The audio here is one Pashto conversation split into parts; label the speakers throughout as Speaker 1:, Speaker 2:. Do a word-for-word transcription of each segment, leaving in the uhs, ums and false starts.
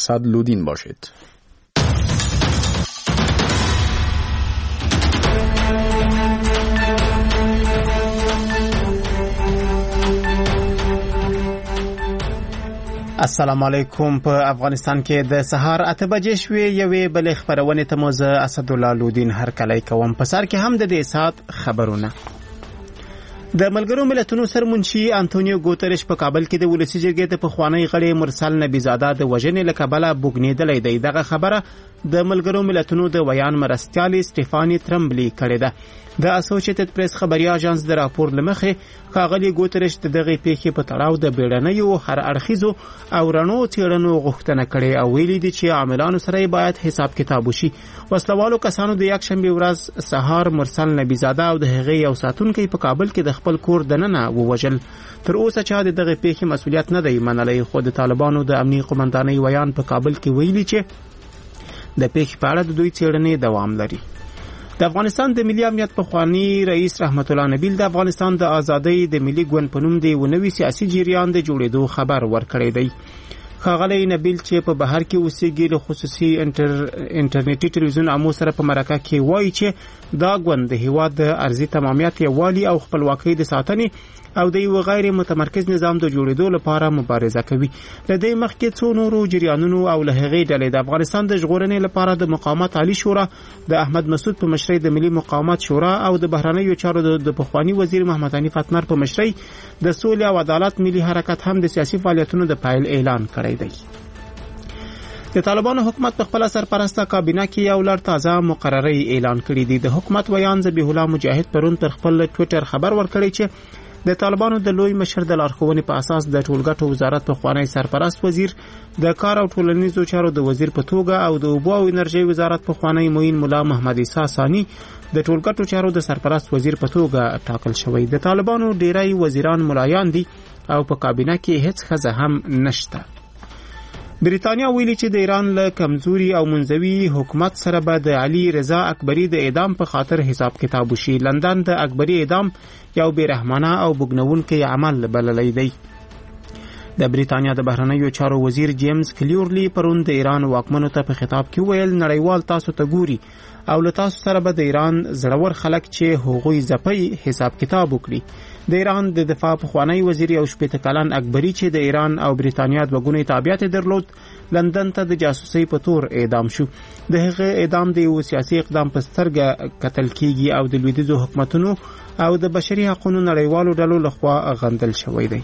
Speaker 1: اسدالدین باشید.
Speaker 2: السلام علیکم. په افغانستان کې د سهار اته بجې شوې یوې بلې خبرونه ته مو زه اسدالدین هر کلی کوم. په سر کې هم د دې سات خبرونه. د ملګرو ملتونو سرمنشي انټونیو ګوتریش په کابل کې د ولسی جرګې د پخوانی غړي مرسل نبی زاده د وژنې له کبله بوګنیدلې دی. دغه خبره د ملګرو ملتونو د ویان مرستیالي سټيفاني ترمبلی کړې ده. د اسوسییټډ پریس خبري اژانس د راپور لمخې کاغلی ګوتریش د دغه پیښې په تړاو د بیړنیو هر اړخیزو او رڼو تیړنو غوښتنه کړې او ویلي دي چې عاملانو سره باید حساب کتاب وشي. وسلوالو کسانو د یک شنبه ورځ سهار مرسل نبی زاده او د هغې یو ساتونکي په کابل کې د خپل کور دننه ووژل. تر اوسه چا د دغه پیښې مسؤلیت نه دی منلی، خو د طالبانو د امنیتي قومندانۍ ویان په کابل کې ویلي چې د پیښې په اړه د دوی څېړنې دوام لري. د افغانستان د ملي امنیت پخوانی رئیس رحمت الله نبیل د افغانستان د ازادۍ د ملي ګوند په نوم د ونوي سیاسي جریان د جوړېدو خبر ورکړی دی. ښاغلی نبیل چې په بهر کې اوسېږي له خصوصي انټر انټرنیټي ټلویزیون امو سره په مرکه کې وایي چې دا ګوند د هیواد د ارضي تمامیت یووالي او خپلواکۍ د ساتنې او د یو غیر متمرکز نظام د جوړېدو لپاره مبارزه کوي. له دې مخکې څو نورو جریانونو او له هغې ډلې د افغانستان د ژغورنې لپاره د مقاومت عالی شورا د احمد مسعود په مشرۍ د ملي مقاومت شورا او د بهرنیو چارو د پخوانی وزیر محمد حنیف اتمر په مشرۍ د سولې او عدالت ملي حرکت هم د سیاسي فعالیتونو د پایل اعلان کړی دی. د طالبانو حکومت په خپل سرپرسته کابینه کې یو لړ تازه مقررې اعلان کړې دي. د حکومت ویان ذبیح الله مجاهد پرون پر خپل ټوئیټر خبر ورکړی چې د طالبانو د لوی مشر د لارښوونې په اساس د ټولګټو وزارت په خوانی سرپرست وزیر د کار او ټولنیزو چارو د وزیر په توګه او د اوبو او انرژي وزارت په خوانی معین مولا محمد عیسی ثانی د ټولګټو چارو د سرپرست وزیر په توګه ټاکل شوی. د طالبانو ډیری وزیران ملایان دي او په کابینه کې هیڅ ښځه هم نشته. بریتانیا ویلي چې د ایران له کمزوري او منځوي حکومت سره به د علي رضا اکبری د اعدام په خاطر حساب کتاب وشي. لندن د اکبری اعدام یو بیرحمانه او بګنونکی عمل بللی دی. د بریتانیا د بهرنیو چارو وزیر جیمز کلیورلی پرون د ایران واکمنو ته په خطاب کې ویل نړیوال تاسو ته ګوري او له تاسو سره به د ایران زړور خلک چې هغوی ځپي حساب کتاب وکړي. د ایران د دفاع پخوانی وزیر او شپېته کلن اکبری چې د ایران او بریتانیا د وګونې تابعیت درلود لندن ته د جاسوسۍ په تور اعدام شو. د هغه اعدام د یو سیاسي اقدام په سترګه کتل کیږي او د لویدیځو حکومتونو او د بشري حقوقو نړیوالو ډلو لخوا غندل شوی دی.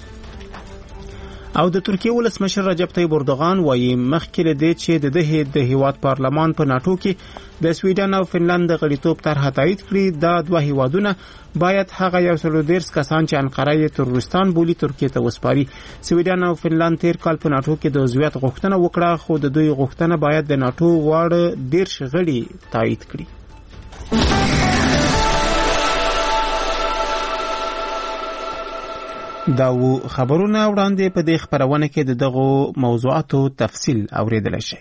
Speaker 2: او د ترکیه ولسمشر رجب طیب اردوغان وایي مخکې له دې چې د دې د هیواد پارلمان په ناتو کې د سویډن او فنلند د غړیتوب طرحه تایید کړي، دا دوه هیوادونه باید هغه یو سل ودېرش کسان چې انقره یې تروریستان بولي ترکیه ته وسپاري. سویډن او فنلند تیر کال په ناتو کې د عضویت غوښتنه وکړه، خو د دوی غوښتنه باید د ناتو واړه دېرش غړي تایید کړي. دا و خبرونه وړاندې په دې خبرونه کې د دغو موضوعاتو تفصیل اوریدل شي.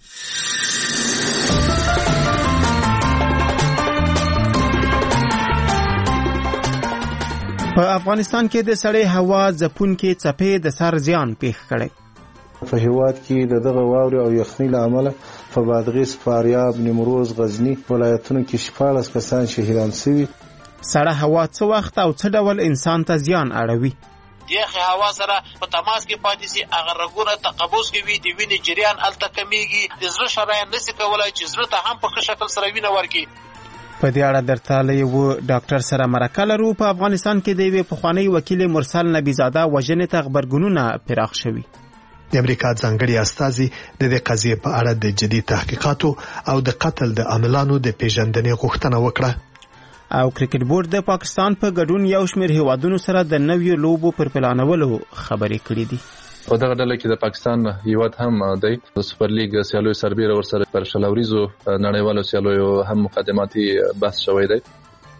Speaker 2: په افغانستان کې د سړې هوا ځپونکې څپې د سر زیان پیښ کړي.
Speaker 3: په هیواد کې د دغه واورې او یخنۍ له امله په بادغیس، فاریاب، نیمروز، غزنی ولایتونو کې شپاړس کسان شهیدان شوي.
Speaker 2: سړه هوا څه وخت او څه ډول انسان ته زیان اړوي؟
Speaker 4: یخه هوا سره په تماس کې پاتې سي، هغه رګونه تقبض کوي، د وینې جریان هلته کمیږي، د زړه شرايين نشي کولای چې زړه ته هم په ښه شکل سره وینه ورکړي.
Speaker 2: په دې اړه درته یو ډاکټر سره مرکه لرو. په افغانستان کې د یوې پخوانی وکیل مرسل نبی زاده وژنې ته خبرګونونه پراخ شوي.
Speaker 5: د امریکا ځانګړي استازي د دې قضیې په اړه د جدي تحقیقاتو او د قتل د عاملانو د پیژندنې غوښتنه وکړه.
Speaker 2: او کرکټ بورډ د پاکستان په ګډون یو شمېر هیوادونو سره د نویو لوبو پر پلانولو خبرې کړې دي.
Speaker 6: په دغه ډله کې د پاکستان هیواد هم دی. د سوپر لیګ سیالیو سربېره ورسره پر شلوریزو نړیوالو سیالیو هم مقدماتي بحث شوی دی.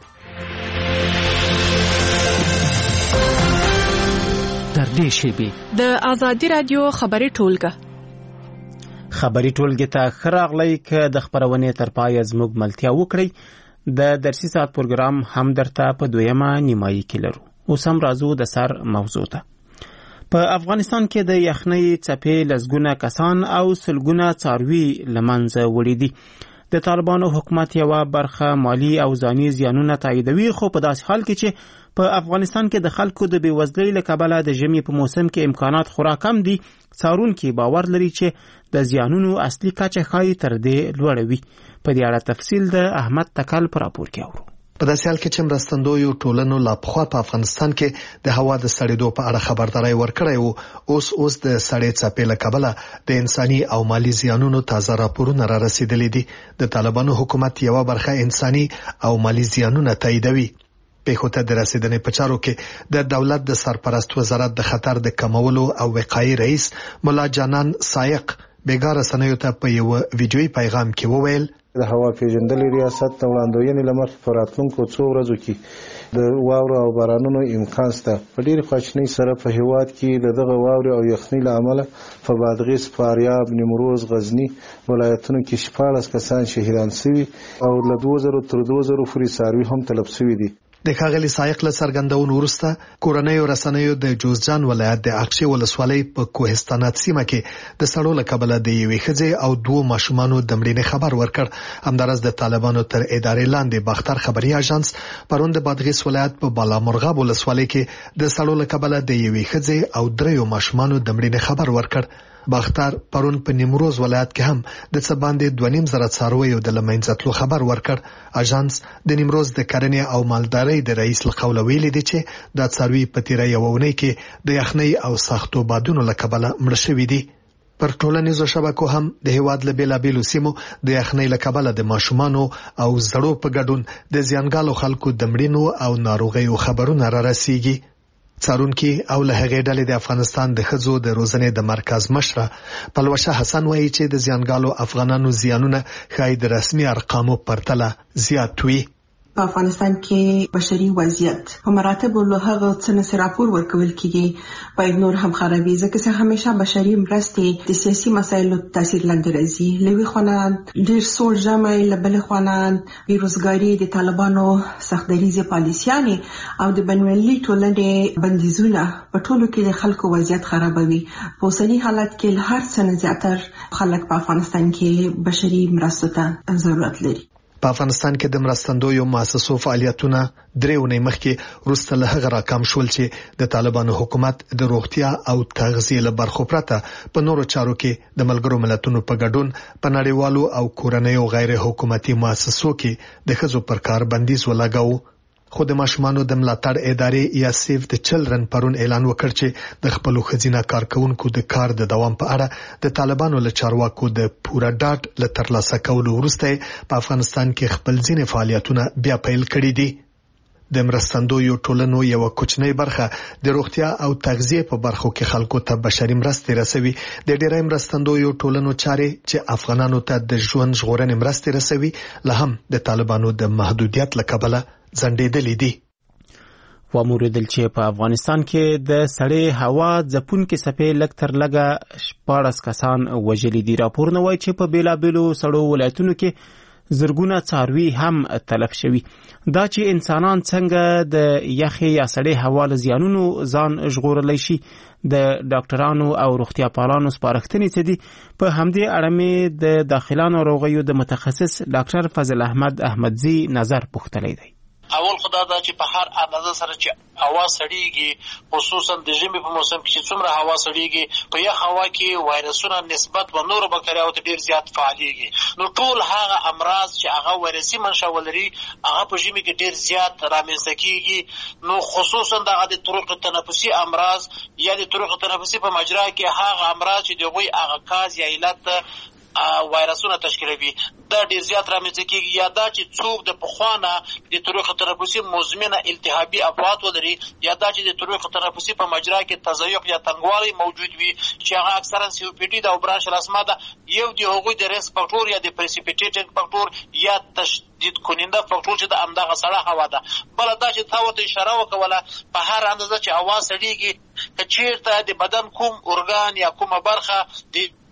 Speaker 7: تر دې شیبې د آزادي رادیو خبري ټولګه
Speaker 2: خبري ټولګه ته خراغلی ک د خبرونه تر پای زموږ ملتیا وکړي. د درسي ساعت پروګرام هم درته په دویمه نیمایي کې لرو. اوس هم راځو د سر موضوع ته. په افغانستان کې د یخنۍ څپې لسګونه کسان او سلګونه څاروي لمنځه وړي دي. د طالبانو حکومت یوه برخه مالی او ځاني زیانونه تاییدوي، خو په داسې حال کې چې په افغانستان کې د خلکو د بېوزلۍ له کبله د ژمي په موسم کې امکانات خورا کم دي، څارونکي باور لري چې د زیانونو اصلي کچه ښایي تر دې لوړه وي. په دې اړه تفصیل د احمد تکل په راپور کې اورو.
Speaker 5: په داسې حال کې چې مرستندویو ټولنو لا پخوا په افغانستان کې د هوا د سړېدو په اړه خبرداري ورکړی وو، اوس اوس د سړې څپې له کبله د انساني او مالی زیانونو تازه راپورونه را رسیدلي دي. د طالبانو حکومت یوه برخه انساني او مالی زیانونه تاییدوي. پیښو ته د رسیدنې په چارو کې د دولت د سرپرست وزارت د خطر د کمولو او وقایې رئیس ملا جانان سایق بیګار رسنیو ته په یو ویډیويي پیغام کې وویل
Speaker 3: د هوا پیژندلې ریاست د وړاندوینې لمخې په راتلونکو څو ورځو کې د واورو او بارانونو امکان شته. په ډېرې خواشینۍ سره په هیواد کې د دغه واورې او یخنۍ له امله په بادغیس، فاریاب، نیمروز، غزني ولایتونو کې شپاړس کسان شهیدان شوي او له دوه زرو تر دوه زرو پورې څاروي هم تلف شوي دي.
Speaker 5: د ښاغلي سایق له څرګندونو وروسته کورنیو رسنیو د جوزجان ولایت د اقچې ولسوالۍ په کوهستانات سیمه کې د سړو له کبله د یوې ښځې او دوو ماشومانو د مړینې خبر ورکړ. همداراز د طالبانو تر ادارې لاندې باختر خبري اژانس پرون د بادغیس ولایت په بالامرغاب ولسوالۍ کې د سړو له کبله د یوې ښځې او دریو ماشومانو د مړینې خبر ورکړ. باختر پرون په نیمروز ولایت کې هم د څه باندې دوه نیم زره څارویو د لمنځه تلو خبر ورکړ. اژانس د نیمروز د کرنې او مالدارۍ د رئیس له قوله ویلي دی چې دا څاروي په تیره یوه اونۍ کې د یخنۍ او سختو بادونو له کبله مړه شوي دي. پر ټولنیزو شبکو هم د هیواد له بیلابیلو سیمو د یخنۍ له کبله د ماشومانو او زړو په ګډون د زیانګالو خلکو د مړینو او ناروغیو خبرونه را رسیږي. څارونکي او له هغې ډلې د افغانستان د ښځو د روزنې د مرکز مشره پلوشه حسن وایي چې د زیانګالو افغانانو زیانونه ښایي د رسمي ارقامو پرتله زیات وي.
Speaker 1: په افغانستان کې بشري وضعیت په مراتبو له هغه څه نه راپور ورکول کیږي باید نور هم خرابي، ځکه چې همیشه بشري مرستې د سیاسي مسایلو تاثیر لاندې راځي. لوی خوانان ډیر سوړ جامع له بل خوانان بیروزګاری، د طالبانو سختدریزه پالیسیانې او د بنولي ټولنې بندیزونه په ټولو کې د خلکو وضعیت خرابوي. په اوسني حالت کې هر څه نه زیاتره خلک په افغانستان کې بشري مرستو ته ضرورت لري.
Speaker 5: په افغانستان کې د مرستندویو مؤسسو فعالیتونه درې اونۍ مخکې وروسته له هغه راکم شول چې د طالبانو حکومت د روغتیا او تغذیې له برخو پرته په نورو چارو کې د ملګرو ملتونو په ګډون په نړیوالو او کورنیو غیر حکومتي مؤسسو کې د ښځو پر کار بندیز ولګاوه. خو د ماشومانو د ملاتړ ادارې یا سیف د چلډرن پرون اعلان وکړ چې د خپلو ښځینه کارکونکو د کار د دوام په اړه د طالبانو له چارواکو د پوره ډاډ له ترلاسه کولو وروسته په افغانستان کې خپل ځینې فعالیتونه بیا پیل کړي دي. د مرستندویو ټولنو یو کوچنی برخه د روغتیا او تغذیه په برخو کې خلکو ته بشري مرستې رسوي. د ډیری مرستندویو ټولنو چارې چې افغانانو ته د ژوند ژغورنې مرستې رسوي له هم د طالبانو د محدودیت له کبله ځنډېدلې دي.
Speaker 2: وموریدل چې په افغانستان کې د سړې هوا ځپونکې څپې لږ تر لږه شپاړس کسان وژلي دي. راپورونه وایي چې په بیلابیلو سړو ولایتونو کې زرګونه څاروي هم تلف شوي. دا چې انسانان څنګه د یخې یا سړې هوا له زیانونو ځان ژغورلی شي، د ډاکټرانو او روغتیا پالانو سپارښتنې څه دي، په همدې اړه مې د داخله ناروغیو د متخصص ډاکټر فضل احمد احمدزي نظر پوښتلی دی.
Speaker 4: اول خدا دا چې په هر اندازه سره چې هوا سړیږي، خصوصا د ژمي په موسم کې چې څومره هوا سړیږي، په یخ هوا کې وایرسونه نسبت به نورو بکتریاوو ته ډیر زیات فعالېږي. نو ټول هغه امراض چې هغه وایرسي منشأ ولري هغه په ژمي کې ډیر زیات رامنځته کیږي. نو خصوصا دغه د طرق تنفسي امراض یا د طرق تنفسي په مجرا کې هغه امراض چې دغوی هغه کاز یا علت وایرسونه تشکیلوي دا ډیر زیات رامنځته کیږي. یا دا چې څوک د پخوانه د طرق تنفسي مزمنه التهابي افعات ولري، یا دا چې د طرق تنفسي په مجرا کې تضیق یا تنګوالی موجود وي چې هغه اکثرا سی او پی ډي دا او برانشل اسما ده، یو د هغوی د ریسک فاکټور یا د پریسیپیټیټینګ فاکټور یا تشدید کننده فاکټور چې د همدغه سړه هوا ده. بله دا چې تا ورته اشاره وکوله په هر اندازه چې هوا سړیږي که چیرته د بدن کوم ارګان یا کومه برخه د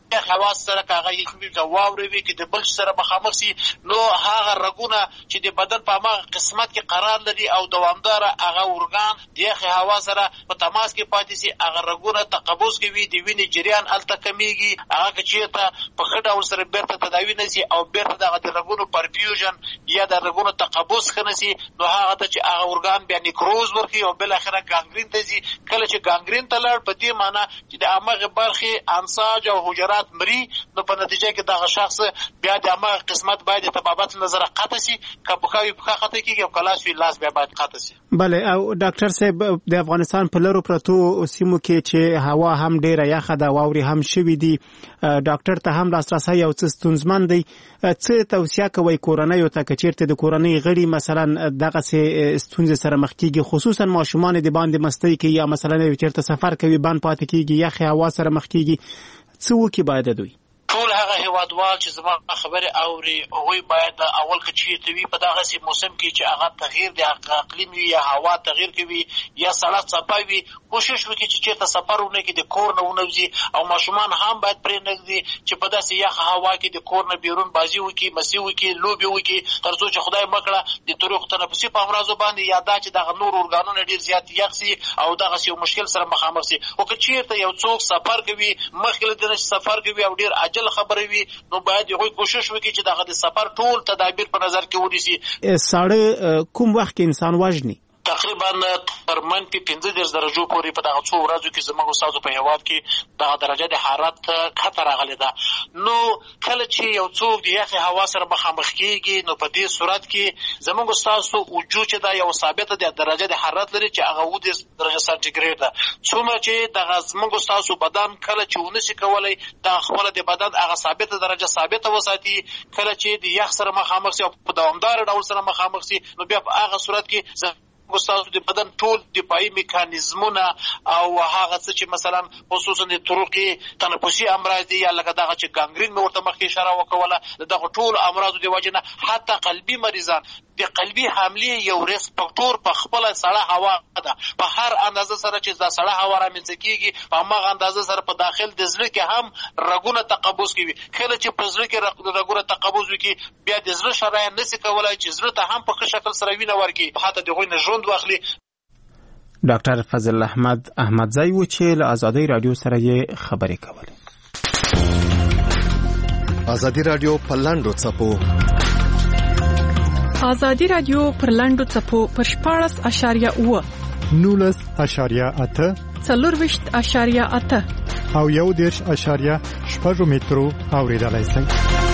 Speaker 4: خواص سره کاغه یې د واورې وي کې د بل سره مخامخ سي نو هغه رګونه چې د بدن په هغه قسمت کې قرار لري او دوامدار هغه اورګان د هوا سره په تماس کې پاتې سي هغه رګونه تقبض کوي د وینې جریان الته کمیږي هغه چې ته په خډه ور سره بیرته تداوی نشي او بیرته د رګونو پرفیوژن یا د رګونو تقبض خنسي نو هغه ته چې هغه اورګان بیا نیکروز ورکي او بل اخره ګانګرین ته ځي کله چې ګانګرین ته لړ په دې معنی چې د هغه برخه انساج او حجرات مري نو په نتیجه کې دغه شخص بیا د هغه قسمت باید تبابت نظر قطع شي کبخوي په خطه کې او کلاس وی لاس بیا باید قطع شي.
Speaker 2: بله او ډاکټر صاحب د افغانستان په لرو پرتو سیمو کې چې هوا هم ډیره یخه ده واوري هم شوي دي ډاکټر ته هم لاسرسي یو څه ستونزمن دی څه توصیه کوي کورنۍ ته چې چیرته د کورنۍ غړي مثلا دغه څه ستونزې سره مخ کیږي خصوصا ماشومان د باندې مستی کوي یا مثلا چیرته سفر کوي باندې پاتې کیږي یا هوا سره مخ کیږي څه وکي باید دوی
Speaker 4: ټول هغه هیوادوال چې زما خبره اوري هغه باید اول کچې ته وی په دغه سي موسم کې چې هغه تغییر د اقلیم یا هوا تغییر کوي یا سړک صفاوي کوشش وکړي چې چیرته سفرونه کې د کور نه ونوځي او ماشومان هم باید پرې نږدې چې په داسې یخ هوا کې د کور نه بیرون بازی وکړي مسي وکړي لوبي وکړي ترڅو چې خدای مکړه د طریق تنفسي په امراضو باندې یا دا چې دغه نور اورګانونه ډیر زیات یخ سي او دغه یو مشکل سره مخامخ سي او که چیرته یو څوک سفر کوي مخکې د سفر کوي او ډیر عجل خبرې وي نو باید یو کوشش وکړي چې دغه د سفر ټول تدابیر په نظر کې ونیسي.
Speaker 2: ساړه کوم وخت کې انسان وژني
Speaker 4: تقریبا تر منفي پنځه دېرش درجو پورې په دغه څو ورځو کې زموږ استادو په هیواد کې دغه درجه د حرارت کته راغلې ده نو کله چې یو څوک د یخې هوا سره مخامخ کېږي نو په دې صورت کې زموږ استادو وجود چې دا یو ثابته د درجه د حرارت لري چې هغه اووه دېرش درجه سانتیګریډ ده څومره چې دغه زموږ استادو بدن کله چې ونشي کولای د خپل د بدن هغه ثابته درجه ثابته وساتي کله چې د یخ سره مخامخ سي او په دوامدار ډول سره مخامخ سي نو بیا په هغه صورت کې ګوستاسو د بدن ټول دفاعي میکانیزمونه او هغه څه چې مثلا خصوصا د طرقي تنفسي امراض دي یا لکه دغه چې ګانګرین مې ورته مخکې اشاره وکوله دغه ټول امراض د وجه نه حتی قلبي مریضان د قلبي حملې یو ریسک فاکټور په خپل سړه هوا ده په هر اندازه سره چې د سړه هوا رامنځته کیږي په هغه اندازه سره په داخل د زړه کې هم رګونه تقبض کوي کله چې په زړه کې رګونه تقبض وکړي بیا د زړه شرايين نشي کولای چې زړه ته هم په ښه شکل سره وینه ورکړي حتی دغه نه ژوند واخلي.
Speaker 2: ډاکټر فضل احمد احمدزی و چې له آزادۍ رادیو سره یې خبرې کولې.
Speaker 5: آزادۍ رادیو په لاندو څپو
Speaker 7: آزادۍ رادیو پر لاندو څپو پر شپاړس اشاریه اوه
Speaker 8: نولس اشاریه اته
Speaker 7: څلورویشت اشاریه اته
Speaker 8: او یو دېرش اشاریه شپږ مترو اوریدلای شئ.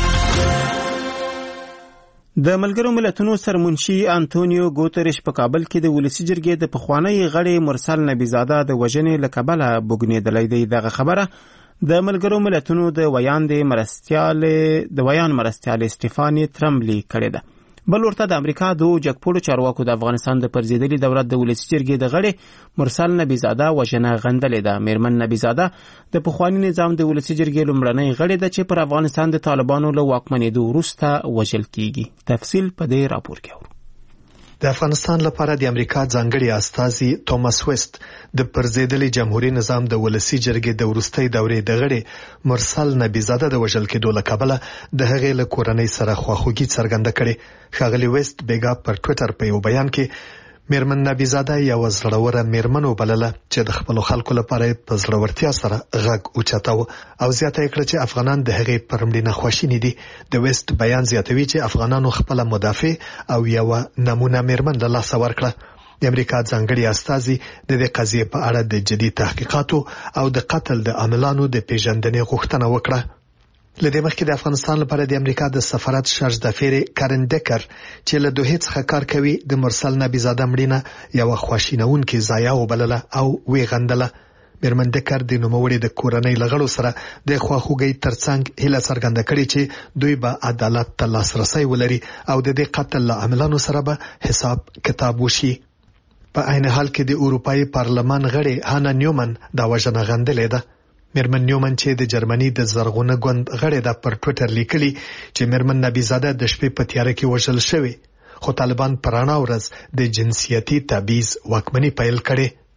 Speaker 2: د ملګرو ملتونو سرمنشي انټونیو ګوتریش په کابل کې د ولسی جرګې د پخوانی غړي مرسل نبیزاده د وژنې لکبله بوګنیدلې دی. دغه خبره د ملګرو ملتونو د ویان د مرستيال د ویان مرستيال استفانی ترمبلی کړې ده. بل ورته د امریکا د جګپوړو چارواکو د افغانستان د پرزیدلي دولت د ولسی جرګې د غړي مرسل نبیزاده وژنه غندلې ده. میرمن نبیزاده د پخوانی نظام د ولسی جرګې لومړنۍ غړي ده چې پر افغانستان د طالبانو له واکمنېدو وروسته وژل کیږي. تفصیل په دې راپور کې اورو.
Speaker 5: د افغانستان لپاره د امریکا ځانګړي استازي توماس ویست د پرزیدلي جمهوریت نظام د ولسی جرګې د وروستۍ دورې د غړي مرسل نبیزاده د وژل کېدو له کبله د هغې له کورنۍ سره خواخوږي څرګنده کړې. ښاغلي ویست بیګا پر ټوئیټر په یو بیان کې میرمن نبیزاده یو زړوره میرمن وبلله چې د خپل خلکو لپاره په زړورتیا سره غږ اوچتاوه او زیاته کړه چې افغانان د هغې پر مړینه خواشیني دي. د ویست بیان زیاتوي چې افغانانو خپل مدافع او یو نمونه میرمن له لاسه ورکړه. د امریکا ځانګړي استازي د دې قضیې په اړه د جدي تحقیقاتو او د قتل د عاملانو د پیژندنې غوښتنه وکړه. لدې مخکې د افغانستان لپاره د امریکا د سفارت شارج دافیر کارن ډکر چې له دوه څخه کار کوي د مرسل نبیزاده مړینه یو خواشینونکې ضایعه وبلله او وی غندله. میرمن ډکر د نوموړي د کورنۍ لغړو سره د خواخوږۍ ترڅنګ هیله څرګنده کړې چې دوی به عدالت ته لاسرسي ولري او د دې قتل له عاملانو سره به حساب کتاب وشي. په عین حال کې د اروپאי پارلمان غړي هانا نیومن دا وژنه غندلې ده. میرمن نیومن چې د جرمني د زرغونه ګوند غړي د پر ټوئیټر لیکلي چې میرمن نبیزاده د شپې په تیاره کې وژل شوې خو طالبان پرانا ورځ د جنسیتي تبعیض واکمني پیل کړي.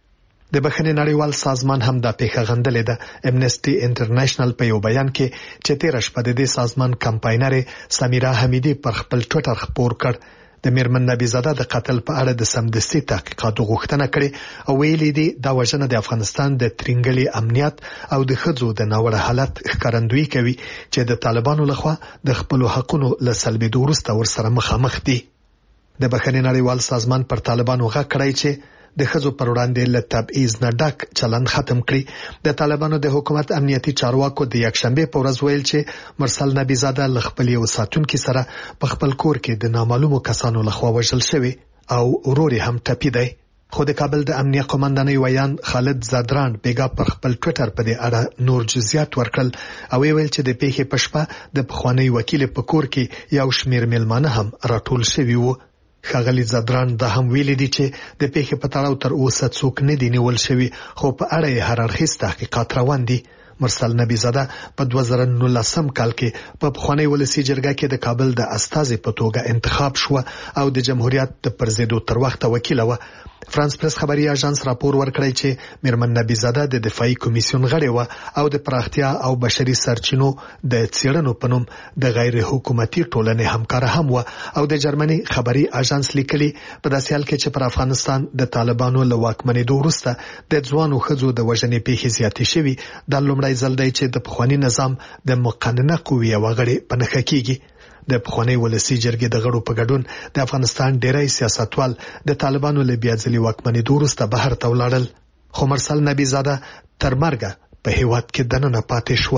Speaker 5: د بخښنې نړیوال سازمان هم دا پیښه غندلې ده. امنسټي انټرنیشنل په یو بیان کې چې تیر شپه د دې سازمان کمپاینر سمیرا حمیدی پر خپل ټوئیټر خبر کړ د میرمن نبی زاده د قتل په اړه د سمدستي تحقیقاتو غوښتنه کړې او ویلي دي دا وژنه د افغانستان د ترنګلي امنیت او د ښځو د ناوړه حالت ښکارندویي کوي چې د طالبانو لخوا د خپل حقوقو له سلبېدو وروسته ورسره مخامخ دي. د بخښنې نړیوال سازمان پر طالبانو غږ کړی چې د ښځو پر وړاندې له تبعیض نه ډک چلند ختم کړي. د طالبانو د حکومت امنیتي چارواکو د یکشنبه په ورځ ویل چې مرسل نبی زاده ل خپل یو ساتونکو سره په خپل کور کې د نامعلومو کسانو لخوا وژل شوی او ورور هم ټپي دی. خو د کابل د امنیه قومندانۍ ویان خالد زادران بیګا پر خپل ټوئیټر په دې اړه نور جزئیات ورکړل او ویل چې د پیښې په شپه د پخوانی وکیل په کور کې یو شمیر مېلمانه هم راټول شوي وو. ښاغلي زادران دا هم ویلي دي چې د پیښې په تړاو تر اوسه څوک نه دي نیول شوي خو په اړه یې هر اړخیز تحقیقات روان دي. مرسل نبی زاده په دوه زره نولسم کال کې په پخوانی ولسی جرګه کې د کابل د استازي په توګه انتخاب شو او د جمهوریت د پرزیدو تر وخته وکیل و. فرانس پریس خبري اژانس راپور ورکړی چې میرمن نبی زاده د دفاعي کمیسیون غړی و او د پراختیا او بشري سرچینو د څېړنو په نوم د غیر حکومتي ټولنې همکار هم و او د جرمني خبري اژانس لیکلي په داسې حال کې چې پر افغانستان د طالبانو له واکمنېدو وروسته د ځوانو ښځو د وژنې پیښې زیاتې شوي. د لومړی ځل دی چې د پخوانی نظام د مقننه قوې وغړي په نخښه کیږي. د پخوانی ولسی جرګې د غړو په ګډون د افغانستان ډیری سیاستوال د طالبانو له بیا ځلې واکمنېدو وروسته بهر ته ولاړل خو مرسل نبی زاده تر مرګه په هیواد کې دننه پاتې شو.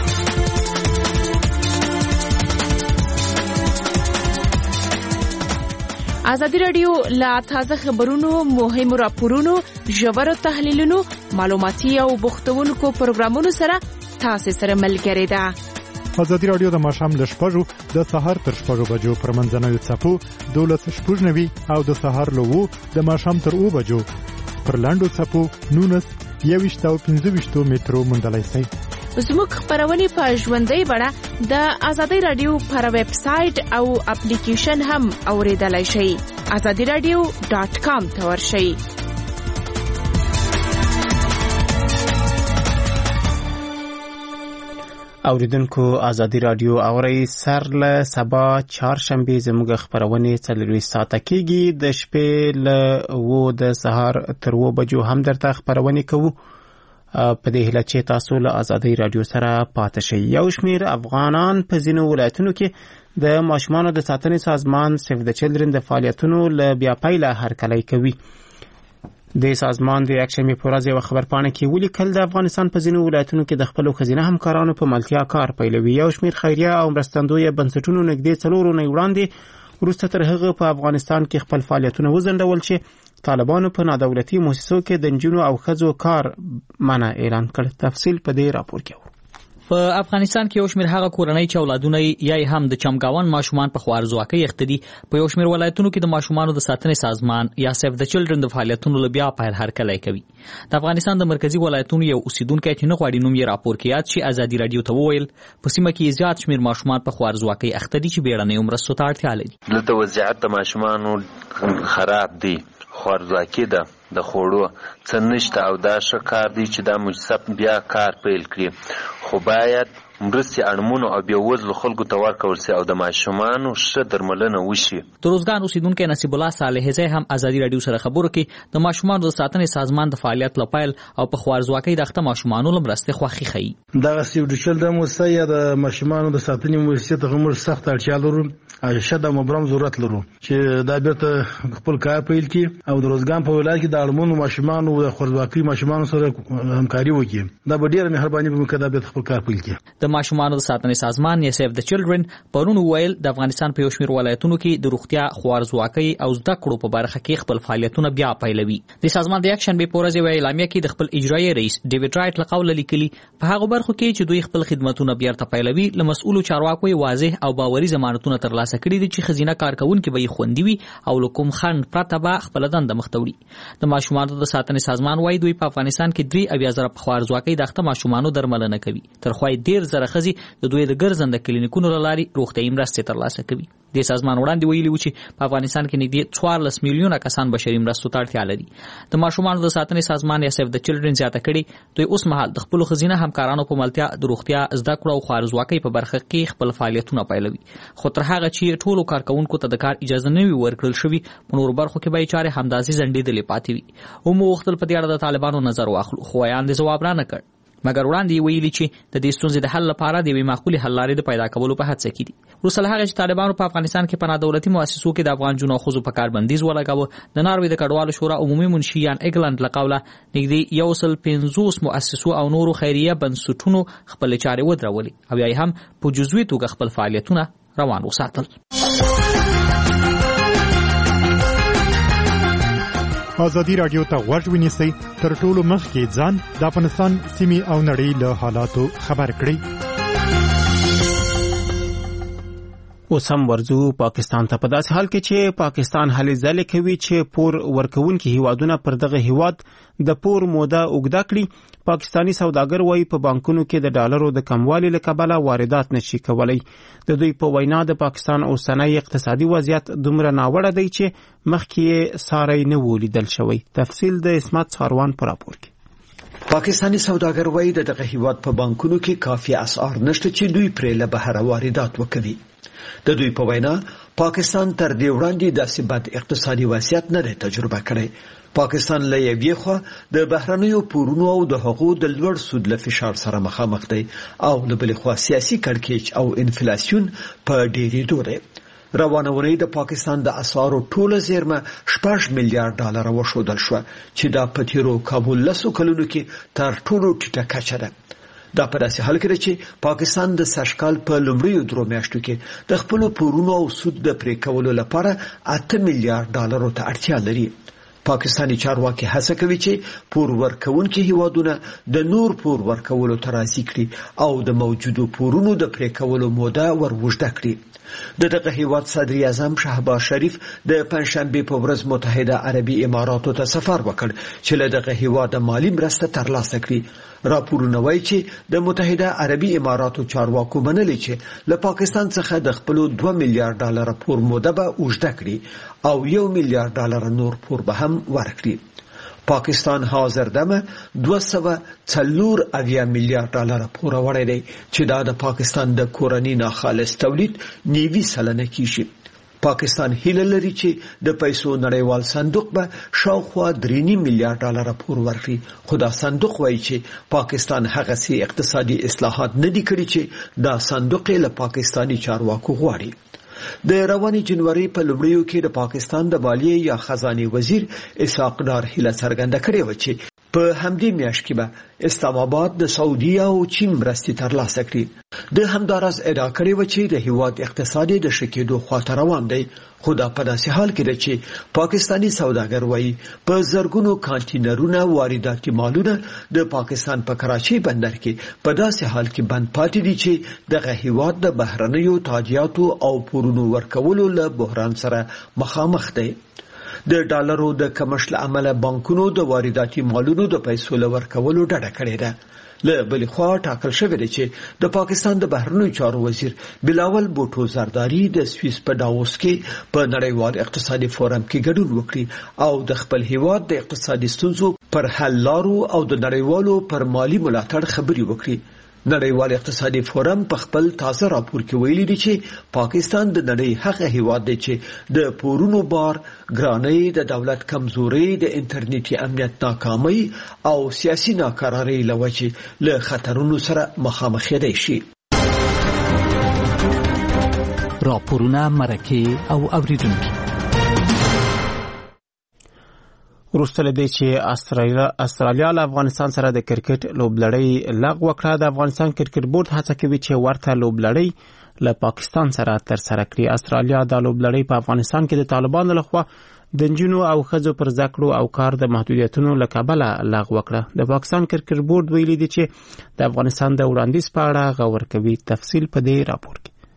Speaker 7: ازادي رادیو لا تازه خبرونو مهمو راپورونو ژورو تحلیلونو معلوماتي او بوختونکو پروګرامونو سره تاسو سره ملګری ده.
Speaker 8: ازادي رادیو د ماښام له شپږو د سهار تر شپږو بجو پر منځنوي څپو دولس شپږ نوي او د سهار له وو د ماښام تر اوو بجو پر لاندو څپو نونس یويشت او پنځه ویشت مترو موندلای شئ.
Speaker 7: زموږ خبرونه په ژوندۍ بڼه د ازادي رادیو پر ویب سټ او اپلیکیشن هم اوریدلای شئ. ازادي رادیو ډاټ کام ته ورشئ.
Speaker 2: اوریدونکو ازادي رادیو اوري سر له سبا چهارشنبه زموږ خبرونه څلوي ساعته کېږي د شپې له وو د سهار تر وو بجو هم درته خبرونه کوو. په دې هله چې تاسو له ازادي رادیو سره پاتې شئ. یو شمیر افغانان په ځینو ولایتونو کې د ماشومانو د ساتنې سازمان سیف د چلډرن د فعالیتونو له بیا پیله هرکلی کوي. د سازمان د یکشنبه په ورځ یو خبرپاڼه کې ولیکل د افغانستان په ځینو ولایتونو کې د خپل خزینه همکارانو په ملتیا کار پیلوي. یو شمیر خیریه او مرستندوی بنسټونو نږدې څلورو نه وړاندې وروسته تر هغه په افغانستان کې خپل فعالیتونه وزندول چې طالبانو په نادولتي مؤسسو کې د نجونو او ښځو کار منع اعلان کړ. تفصیل په دې راپور کې.
Speaker 9: په افغانستان کې یو شمیر هغه کورنۍ چې اولادونه یې هم د چمګاون ماشومان په خوارزواکۍ اخته دي په یو شمیر ولایتونو کې د ماشومانو د ساتنې سازمان یا سیف د چلډرن د فعالیتونو لبیا په هرکلی کوي. د افغانستان د مرکزی ولایتونو یو اوسیدونکو چې نه غواړي نوم یې راپور کې یاد شي ازادي رادیو ته وویل په سیمه کې زیات شمیر ماشومان په خوارزواکۍ اخته دي چې بیړنۍ مرستو ته اړتیا لري.
Speaker 10: دلته وضعیت د ماشومانو خراب دی، خوارزواکي ده، د خوړو څه نشته او دا ښه کار دی چې دا مجسب بیا کار پیل کړي خو باید مرستې اړمنو او بېوزلو خلکو ته ورکول شي او د ماشومانو ښه درملنه وشي.
Speaker 9: د روزګان اوسیدونکی نصیب الله صالحزی هم ازادي رادیو سره خبرو کې د ماشومانو د ساتنې سازمان د فعالیت لپاره او په خوارزواکۍ د اخته ماشومانو لمرستې خوښي ښيي.
Speaker 11: دغه سیو د چل د موسسه یا د ماشومانو د ساتنې مؤسسې ته موږ سخت اړتیا لرو او شته مبرم ضرورت لرو چې دا بیرته خپل کار پیل کړي او د روزګان په ولایت کې د اړمنو ماشومانو د خوارزواکۍ ماشومانو سره همکاري وکړي. دا به ډېره مهرباني به موږ دا بیرته خپل کار پیل کړي.
Speaker 9: د ماشومانو د ساتنې سازمان یا سیف د چلډرن پرون ویل د افغانستان په یو شمیر ولایتونو کې د روغتیا، خوارزواکۍ او زده کړو په برخه کې خپل فعالیتونه بیا پیلوي. د سازمان د یکشنبه په ورځ یو اعلامیه کې د خپل اجرایي رئیس ډیوډ رایټ له قوله لیکلي په هغه برخو کې چې دوی خپل خدماتونه بیا پیلوي له مسؤلو چارواکو واضح او باوري ضمانتونه ترلاسه کړي دي چې خزینه کارکونکو به خوندي وي او لکم خان پرته به خپل دند مختوري. د ماشومانو د ساتنې سازمان وايي دوی په افغانستان کې درې اویا زره خوارزواکۍ د اخته ماشومانو درملنه کوي. تر خوای ډیر زر زره ښځې د دوی د ګرځنده کلینیکونو له لارې روغتیايي مرستې ترلاسه کوي. د سازمان وړاندې ویلي و چې په افغانستان کې نږدې څوارلس میلیونه کسان بشري مرستو ته اړتیا لري. د ماشومانو د ساتنې سازمان یا سیف د چلډرن زیاته کړي دوی اوس مهال د خپلو ښځینه همکارانو په ملتیا د روغتیا زده کړو او خوارزواکۍ په برخه کې خپل فعالیتونه پیلوي. خو تر هغه چې ټولو کارکوونکو ته د کار اجازه نه وي ورکړل شوې په نورو برخو کې به یې چارې همداسې ځنډېدلې پاتې وي. ومو غوښتل په دې اړه د طالبانو نظر واخلو خو ویاند ځواب را نه کړ. مګر وړاندې ویلي چې د دې ستونزې د حل لپاره د یوې معقولې حل لارې د پیدا کولو په هڅه کې دي. وروسته له هغه چې طالبانو په افغانستان کې په نادولتي مؤسسو کې د افغان جنو ښځو په کار بندیز ولګاوه، د ناروې د کډوالو شورا عمومي منشي یان انګلند له قوله نږدې یو سل پنځوس مؤسسو او نورو خیریه بنسټونو خپل چارې ودرولې او یا هم په جزوي توګه خپل فعالیتونه روان وساتل.
Speaker 8: ازادي رادیو ته غوږ ونیسئ، تر ټولو مخکې ځان د افغانستان سیمې او نړۍ له حالاتو خبر کړئ.
Speaker 2: اوس هم ورځو پاکستان ته، په داسې حال کې چې پاکستان هلې ځلې کوي چې پور ورکوونکي هیوادونه پر دغه هیواد د پور موده اوږده کړي. پاکستانی سوداګر وایي په بانکونو کې د ډالرو د کموالي له کبله واردات نشي کولای. د دوی په وینا د پاکستان اوسنی اقتصادي وضعیت دومره ناوړه دی چې مخکې ساری نه و لیدل شوی. تفصیل د اسمت ساروان په راپور کې.
Speaker 12: پاکستانی سوداګر وایي د دغه هیواد په بانکونو کې کافي اسعار نشته چې دوی پرې له بهر واردات وکړي. د دوی په وینا پاکستان تر دې وړاندې داسې بد اقتصادي وضعیت نه دی تجربه کړی. پاکستان له یوې خوا د بهرنیو پورونو او د حقوقو د لوړ سود له فشار سره مخامخ دی او له بلې خوا سیاسي کړکېچ او انفلاسیون په ډېرېدو دی. روانه اونۍ د پاکستان د اسعارو ټوله زیرمه شپږ میلیارډ ډالر وښودل شوه چې دا په تیرو کابو لسو کلونو کې تر ټولو ټیټه کچه ده. دا په داسې حال کې چې پاکستان د سږکال په لومړیو درو میاشتو کې د خپلو پورونو او سود د پرې کولو لپاره اته میلیارډ ډالرو ته اړتیا لري. پاکستانی چارواکي هڅه کوي چې پور ورکوونکي هیوادونه د نور پور ورکولو ته راضي کړي او د موجودو پورونو د پرې کولو موده ور اوږده کړي. د دغه هیواد صدر اعظم شهباز شریف د پنځشنبه په ورځ متحده عربي اماراتو ته سفر وکړ چې له دغه هیواد مالی مرسته ترلاسه کړي. راپورونه وایي چې د متحده عربي اماراتو چارواکو منلي چې له پاکستان څخه د خپل دوه میلیارډ ډالر پور موده به اوږده کړي او یو میلیارډ ډالر نور پور به هم ورکړي. پاکستان حاضر دمه دوه سوه څلور اویا میلیارډ ډالر پور وړي دی چې دا د پاکستان د کورني ناخالص تولید نیوي سلنه کیږي. پاکستان هیله لري چې د پیسو نړیوال صندوق به شاوخوا درې نیم میلیارډ ډالر پور ورکړي، خو دا صندوق وایي چې پاکستان هغه سي اقتصادي اصلاحات نه دي کړي چې دا صندوق له پاکستانی چارواکو غواړي. د رواني جنوري په لومړیو کې د پاکستان د مالیې یا خزانه وزیر اسحاق ډار هیله څرګنده کړې و چې په همدې میاشت کې به اسلام آباد د سعودي او چین مرستې ترلاسه کړي. د همداراز ادعا کړې و چې د هیواد اقتصادي د شکېدو خواته روان دی، خو دا په داسې حال کې ده چې پاکستانی سوداګر وایي په زرګونو کانټینرونه وارداتي مالونه د پاکستان په کراچۍ بندر کې په داسې حال کې بند پاتې دي چې دغه هیواد د بهرنیو تادیاتو او پورونو ورکولو له بحران سره مخامخ دی. د ډالرو د کمښت له امله بانکونو د وارداتي مالونو د پیسو لور کولو ډډه کړې ده. له بلې خوا ټاکل شوی دی چې د پاکستان د بهرنیو چارو وزیر بلاول بوټو زرداری د سویس په داووس کې په نړیوال اقتصادي فورم کې ګډون وکړي او د خپل هیواد د اقتصادي ستونزو پر حل لارو او د نړیوالو پر مالی ملاتړ خبرې وکړي. نړیوال اقتصادي فورم په خپل تازه راپور کې ویلي دی چې پاکستان د نړۍ هغه هیواد دی چې د پورونو بار، ګرانۍ، د دولت کمزوري، د انټرنیټي امنیت ناکامۍ او سیاسي ناکرارۍ له وجې له خطرونو سره مخامخ دی شي.
Speaker 13: راپورونه، مرکه او اوریدونکي.
Speaker 2: وروسته له دې چې استرالیا استرالیا له افغانستان سره د کرکټ لوبلړۍ لغوه کړه، د افغانستان کرکټ بورډ هڅه کوي چې ورته لوبلړۍ له پاکستان سره ترسره کړي. استرالیا د لوبلړۍ په افغانستان کې د طالبانو لخوا د نجونو او ښځو پر زده کړو او کار د محدودیتونو له کبله لغوه کړه. د پاکستان کرکټ بورډ ویلي دی چې د افغانستان د وړاندیز په اړه غور کوي. تفصیل په دې راپور کې.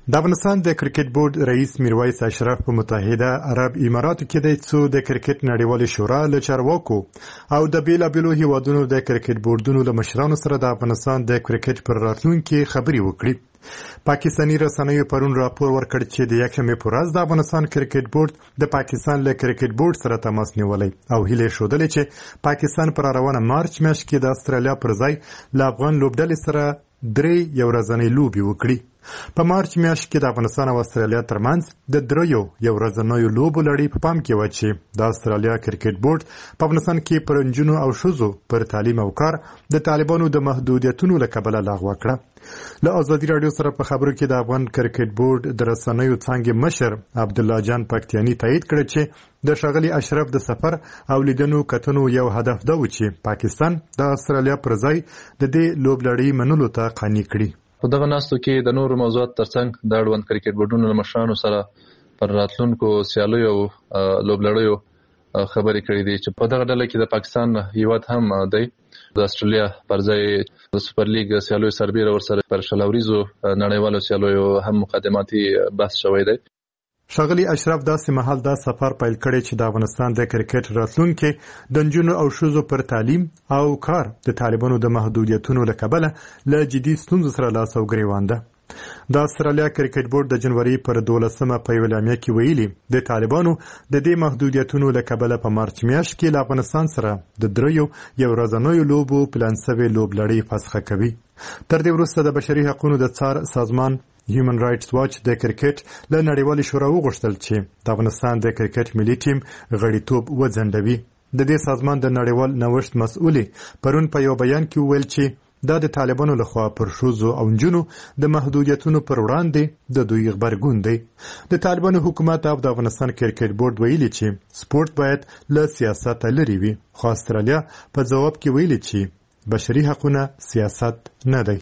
Speaker 8: د افغانستان د کرکټ بورډ رئیس میرویس اشرف په متحده عرب اماراتو کې د څو د کرکټ نړیوالې شورا له چارواکو او د بیلابیلو هیوادونو د کرکټ بورډونو له مشرانو سره د افغانستان د کرکټ پر راتلونکي خبرې وکړي. پاکستاني رسنیو پرون راپور ورکړ چې د یکشنبې په ورځ د افغانستان کرکټ بورډ د پاکستان له کرکټ بورډ سره تماس نیولی او هیله شودلې چې پاکستان پر روانه مارچ میاشت کې د استرالیا پر ځای له افغان لوبډلې سره درې یو ورځنۍ لوبې وکړي. په مارچ میاشت کې د افغانستان او استرالیا ترمنځ د دریو یو ورځنیو لوبو لړۍ په پام کې و چې د استرالیا کرکټ بورډ په افغانستان کې پر نجونو او ښځو پر تعلیم او کار د طالبانو د محدودیتونو له کبله لغوه کړه. له ازادي راډیو سره په خبرو کې د افغان کرکټ بورډ د رسنیو څانګې مشر عبدالله جان پکتیانی تایید کړ چې د ښاغلي اشرف د سفر او لیدنو کتنو یو هدف دا و چې پاکستان د استرالیا پر ځای د دې لوبلړۍ منلو ته قانع کړي.
Speaker 6: په دغه ناستو کې د نورو موضوعات ترڅنګ د اړوند کرکټ بورډونو له مشرانو سره پر راتلونکو سیالیو او لوبلړیو خبرې کړې دي چې په دغه ډله کې د پاکستان هیواد هم دی. د استرالیا پر ځای د سوپر لیګ سیالیو سربیره ورسره پر شلوريزو نړیوالو سیالیو هم مقدماتي بحث شوی دی.
Speaker 8: ښاغلي اشرف داسې مهال دا سفر پیل کړی چې د افغانستان د کرکټ راتلونکي د نجونو او ښځو پر تعلیم او کار د طالبانو د محدودیتونو له کبله له جدي ستونزو سره لاس او ګریوان ده. د استرالیا کرکټ بورډ د جنوري پر دولسمه په یوه اعلامیه کې ویلي د طالبانو د دې محدودیتونو له کبله په مارچ میاشت کې له افغانستان سره د دریو یو ورځنیو لوبو پلان شوې لوبلړۍ فسخه کوي. تر دې وروسته د بشري حقوقو د څار سازمان هیومن رائټس واچ د کرکټ له نړیوالې شورا وغوښتل چې د افغانستان د کرکټ ملي ټیم غړیتوب وځنډوي. د دې سازمان د نړیوال نوښت مسؤلې پرون په یو بیان کې وویل چې دا د طالبانو لخوا پر ښځو او نجونو د محدودیتونو پر وړاندې د دوی غبرګون دی. د طالبانو حکومت او د افغانستان کرکټ بورډ ویلي چې سپورت باید له سیاست لرې وي، خو استرالیا په ځواب کې ویلي چې بشري حقونه سیاست نه دی.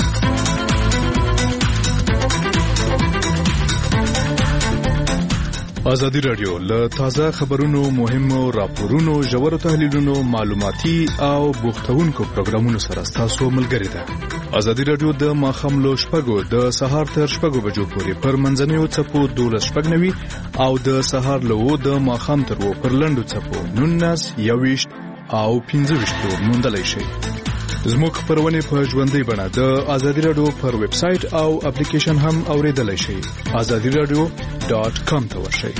Speaker 14: ازادي راډیو له تازه خبرونو، مهمو راپورونو، ژورو تحلیلونو، معلوماتي او بوختونکو پروګرامونو سره تاسو ملګری ده. ازادي راډیو د ماخام لو شپږو د سهار تر شپږو بجو پورې پر منځنیو چپو دولس شپږ نوي او د سهار لو د ماخام تر و پر لندو چپو نونس یويشت او پنځه ویشت موندلای شي. زموږ خبرونه په ژوندۍ بڼه د ازادي راډیو پر ویب سټ او اپلیکیشن هم اوریدلای شئ. ازادي راډیو ډاٹ کام ته ورشئ.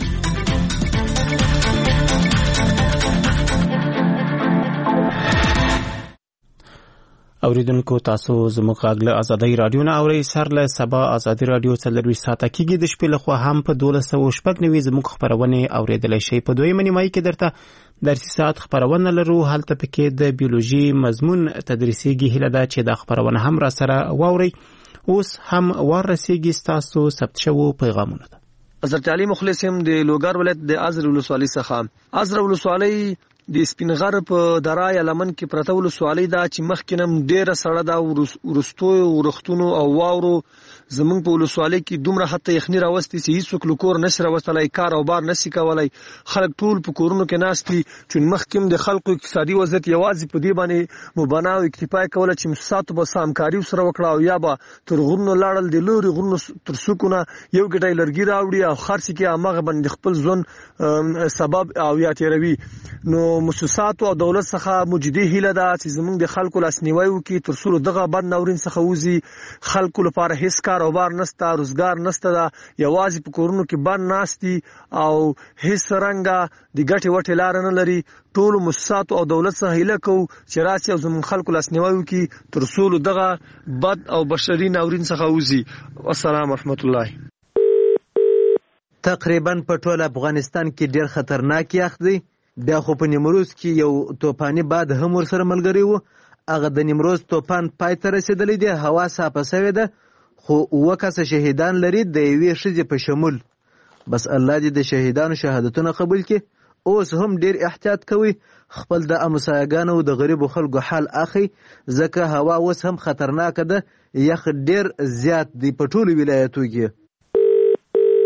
Speaker 2: اوریدونکو تاسو زموږ غږ له ازادي راډیو نه اورئ. سر له سبا ازادي راډیو څلروي ساعته کېږي د شپې لخوا هم په دولس سوه شپږ نوي زموږ خبرونه اوریدلای شئ. په دویمه نیمایي کې درته درسي ساعت خبرونه لرو. هلته پکې د بیولوژي مضمون تدریسیږي. هیله ده چې دا خبرونه هم را سره واورئ. اوس هم ورسیږي ستاسو ثبت شوو پیغامونه ده.
Speaker 15: حضرت علي مخلص هم د لوګر ولایت د ازر ولسوالۍ څخه. ازر ولسوالۍ د سپینغر په درای لمن کې پرته ولسوالۍ دا چې مخکینم ډیره سړه دا ورستو ورختونو او واورو زمونږ په ولسوالۍ کې دومره حتی یخني راوستي چې هیڅوک له کور نشي راوستلی، کار او بار نشي کولای. خلک ټول په کورونو کې ناستي چې مخکیم د خلکو اقتصادي وضعیت یوازې په دې باندې مبنا او اکتفا کوله چې مساتو به سامکاري سره وکړه او یا به تر غرونو لاړل د لوري غرونو تر سکونه یو ګډای لرګي راوړي او خرڅ کې هغه باندې خپل ځون سبب او یا تیروي. نو مؤسسات او دولت څخه مجدي هیله ده چې زمونږ د خلکو لاسنیوي وکړي تر څو دغه بد ناورین څخه وځي. خلکو لپاره هیڅ کاروبار نشته، روزګار نشته، دا یوازې په کورونو کې بند ناستي او هیڅ رنګه د ګټې وټې لار نه لري. ټول مؤسسات او دولت څخه هیله کوو چې راسي او زمونږ خلکو لاسنیوي وکړي تر څو دغه بد او بشري ناورین څخه وځي. والسلام ورحمت الله.
Speaker 16: تقریبا په ټول افغانستان کې ډیر خطرناک یخ دی. بیا خو په نیمروز کې یو توپاني باد هم ورسره ملګری و. هغه د نیمروز توپان پای ته رسیدلی دی. هوا صافه شوې ده خو اووه کسه شهیدان لري د یوې ښځې په شمول. بس الله دې د شهیدانو شهادتونه قبول کړي. اوس هم ډیر احتیاط کوي. خپل د امسایګانو او د غریبو خلکو حال اخی ځکه هوا اوس هم خطرناکه ده. یخ ډیر زیات دی په ټولو ولایتو کې.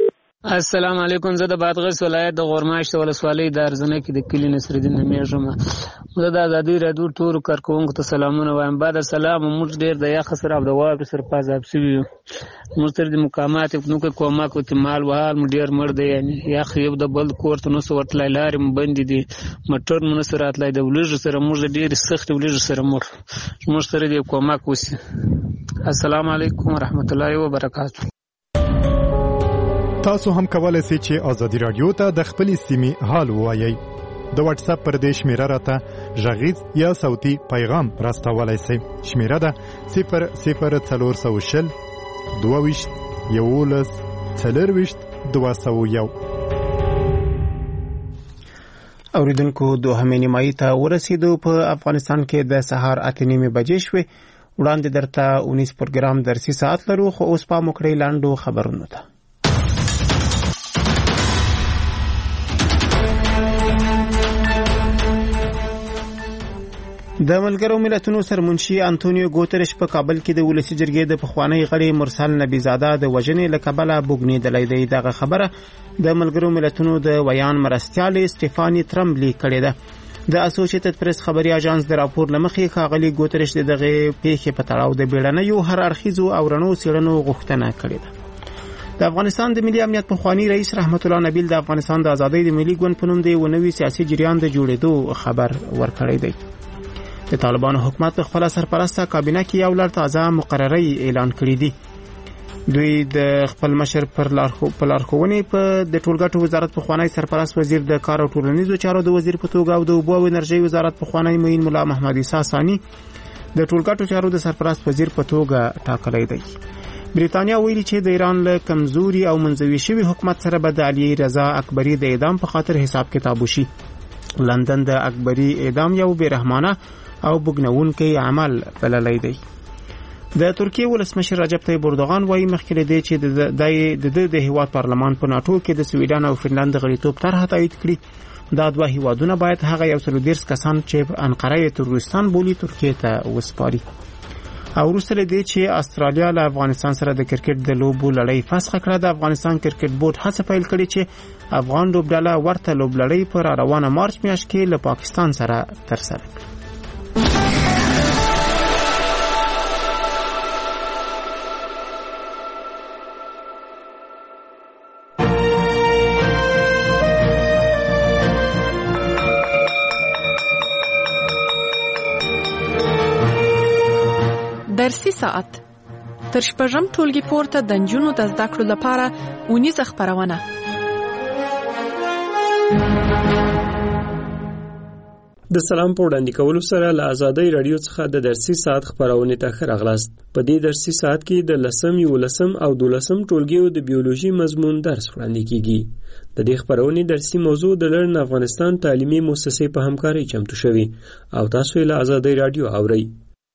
Speaker 17: السلام علیکم. زه د بادغیس ولایت د غورماشت ولسوالۍ د ارزنه کې د کلی نصرالدین نمیږم. زه د ازادي رادیو ټولو کارکوونکو ته سلامونه وایم. بعد السلام. موږ ډېر د یخ سره او د واورې سره په عذاب شوي یو. موږ تر دې مقامات نو کې کومک وکړي مال وهال مو ډېر مړ دی. یعنې یخ یو د بل کور ته نسو ورتلی، لارې مو بندې دي، موټر مو نسو راتلی. د وریژو سره موږ د ډېرې سختې وریژو سره مړ. موږ سره دې کومک وشي. السلام علیکم ورحمت الله وبرکاتہ.
Speaker 8: تاسو هم کولای شئ چې ازادي رادیو ته د خپلې سیمې حال ووایئ. د واتس اپ پر دې شمیره راته غږیز یا صوتي پیغام راستولای شئ. شمیره ده صفر صفر څلور سوه شل دوه ویشت یولس څلور ویشت دوه سوه یو.
Speaker 2: اوریدونکو دوهمې نیمایي ته ورسېدو. په افغانستان کې د سهار اته نیمې بجې شوې. وړاندې درته اونیس پروګرام درسي ساعت لرو، خو اوس پام وکړئ لاندو خبرونو ته. د ملګرو ملتونو سرمنشي انټونیو ګوترش په کابل کې د ولسی جرګې د پخوانی غړي مرسل نبی زاده د وژنې له کبله بوګنېدلی دی. دغه خبره د ملګرو ملتونو د ویان مرستیال سټیفانی ترمبلی کړې ده. د اسوسییټډ پریس خبري اژانس د راپور لمخې ښاغلي ګوترش د دغه پیښې په تړاو د بیړنیو هر اړخیزو او رڼو څېړنو غوښتنه کړې ده. د افغانستان د ملي امنیت پخوانی رئیس رحمت الله نبیل د افغانستان د ازادۍ د ملي ګوند په نوم د یو نوي سیاسي جریان د جوړېدو خبر ورکړی دی. د طالبانو حکومت په خپل سرپرسته کابینه کې یو لړ تازه مقرري اعلان کړې دي. دوی د خپل مشر پر لارښوونې په د ټولګټو وزارت پخوانی سرپرست وزیر د کار او ټولنیزو چارو د وزیر په توګه او د اوبو او انرژۍ وزارت پخوانی معین ملا محمد عیسی ثانی د ټولګټو چارو د سرپرست وزیر په توګه ټاکلی دی. بریتانیا ویلي چې د ایران له کمزوري او منزوي شوي حکومت سره به د علي رضا اکبري د اعدام په خاطر حساب کتاب وشي. لندن د اکبري اعدام یو بېرحمانه او بګنونکی عمل بللی دی. د ترکیه ولسمشر رجب طیب اردوغان وایي مخکې دی چې د د د هیواد پارلمان په ناټو کې د سویډن او فنلند غړیتوب طرحه تایید کړي. دا دوه هیوادونه باید هغه یو سل دېرش کسان چې انقره یې تروریستان بولي ترکیه ته وسپاري. او وروسته له دې چې استرالیا له افغانستان سره د کرکټ د لوبو لړۍ فسخ کړه، د افغانستان کرکټ بورډ هڅه پیل کړې چې افغان لوبډله ورته لوبلړۍ په را روانه مارچ میاشت کې له پاکستان سره ترسره کړي.
Speaker 7: درسي ساعت تر شپږم ټولګي پورته د نجونو د زده کړو لپاره اونیزه خپرونه.
Speaker 18: د سلام په وړاندې کولو سره له ازادۍ رادیو څخه د درسي ساعت خپرونې ته ښه راغلاست. په دې درسي ساعت کې د لسم، یولسم او دولسم ټولګیو د بیولوژي مضمون درس وړاندې کیږي. د دې خپرونې درسي موضوع د لرن افغانستان تعلیمي مؤسسې په همکارۍ چمتو شوی او تاسو یې له ازادۍ رادیو اورئ.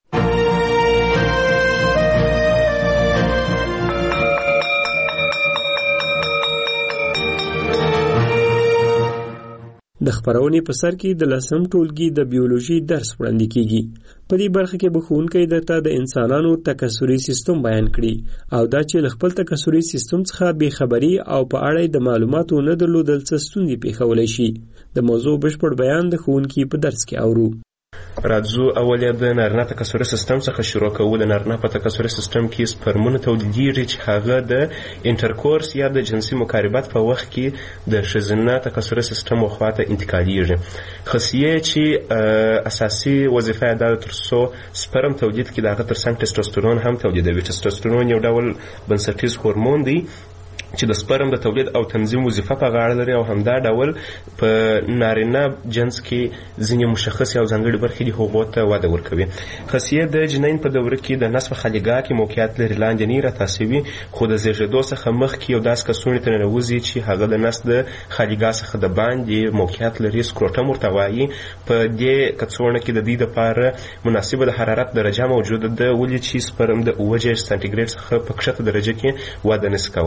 Speaker 18: د خبرونې په سر کې د لسم ټولګي د بیولوژي درس وړاندې کیږي. په دې برخه کې به ښوونکی درته د انسانانو تکثري سیستم بیان کړي او دا چې له خپل تکثري سیستم څخه بې خبري او په اړه د معلوماتو نه درلودل څه ستونزې پیښولی شي. د موضوع بشپړ بیان د ښوونکي په درس کې اورو.
Speaker 19: راځو اول یې د نارینه تکثري سیستم څخه شروع کوو. د نارینه په تکثري سیستم کې سپرمونه تولیدېږي چې هغه د انټرکورس یا د جنسي مقاربت په وخت کې د ښځینه تکثري سیستم خواته انتقالیږي. خاصیه چې اساسي وظیفه یې دا ده تر څو سپرم تولید کړي د هغه تر څنګ ټسټوسټرون هم تولیدوي. ټسټوسټرون یو ډول بنسټیز هورمون دی چې د سپرم د تولید او تنظیم وظیفه په غاړه لري او همدا ډول په نارینه جنس کې ځینې مشخصې او ځانګړې برخې دي هغو ته وده ورکوي. خاصیه د جنین په دوره کې د نس په خلیګاه کې موقعیت لري. لاندې نه راتاسوي خو د زیږېدو څخه مخکې یو داسې کڅوړې ته ننوځي چې هغه د نس د خلیګاه څخه د باندې موقعیت لري. سکروټم ورته وایي. په دې کڅوړه کې د دې دپاره مناسبه د حرارت درجه موجوده ده ولې چې سپرم د اوه جهش سانتي ګریډ څخه په کښته درجه کې وده نشي کولی.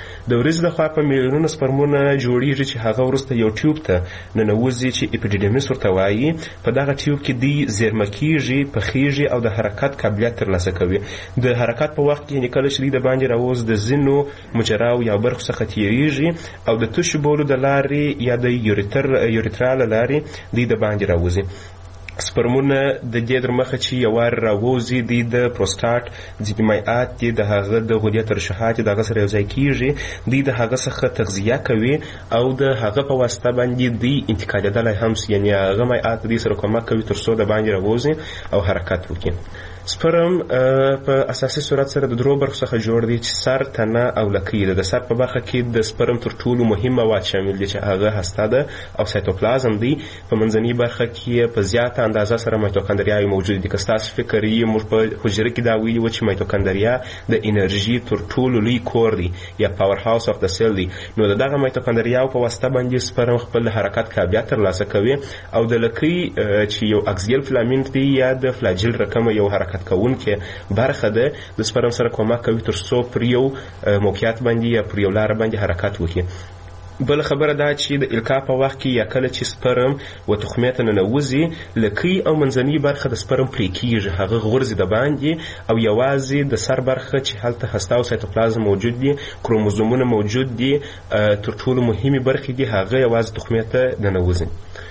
Speaker 19: د وریځو د خوا په میلیونونو سپرمونه جوړیږي چې هغه وروسته یو ټیوب ته ننوځي چې اپیډیډیمیس ورته وایي. په دغه ټیوب کې دوی زیرمه کیږي، پخیږي او د حرکت قابلیت ترلاسه کوي. د حرکت په وخت کې یعنې کله چې دوی د باندې راووز د ځینو مجراو یا برخو څخه تیریږي او د تشو بولو د لارې یا د یوریتر یوریترا له لارې دوی د باندې راوځي. سپرمونه د دې در مخه چې یو وار راووځي دوی د پروسټاټ ځینې مایعات دي د هغه د غدې ترشحات دغه سره یو ځای کیږي، دوی د هغه څخه تغذیه کوي او د هغه په واسطه باندې دوی انتقالېدلی هم یعنې هغه مایعات دوی سره کومک کوي تر څو د باندې راووځي او حرکت وکړي. سپرم په اساسي صورت سره د درو برخو څخه جوړ دی چې سر، تنه او لکۍ ده. د سر په برخه کې د سپرم تر ټولو مهم مواد شامل دي چې هغه هسته ده او سایتوپلازم دی. په منځنۍ برخه کې په زیاته اندازه سره مایتوکاندریاوې موجود دي. که ستاسو فکر یې موږ په حجره کې دا ویلي وو چې مایتوکاندریا د انرژي تر ټولو لوی کور دی یا پاور هاوس اف د سیل دی، نو د دغه مایتوکاندریاو په واسطه باندې سپرم خپل حرکت قابلیت ترلاسه کوي. او د لکۍ چې یو اکسیل فلامنټ دی یا د فلاجیل رقم یو حرکت کوونکې برخه ده د سپرم سره کومک کوي تر څو پر یو موقعیت باندې یا پر یو لاره باندې حرکت وکړي. بل خبره دا چې د القا په وخت کې یا کله چې سپرم و تخمې ته ننوځي لکۍ او منځنۍ برخه د سپرم پرې کیږي، هغه غورځي د باندې او یوازې د سر برخه چې هلته هسته او سایتوپلازم موجود دي، کروموزومونه موجود دي، تر ټولو مهمې برخې دي هغه یوازې تخمې ته ننوځي.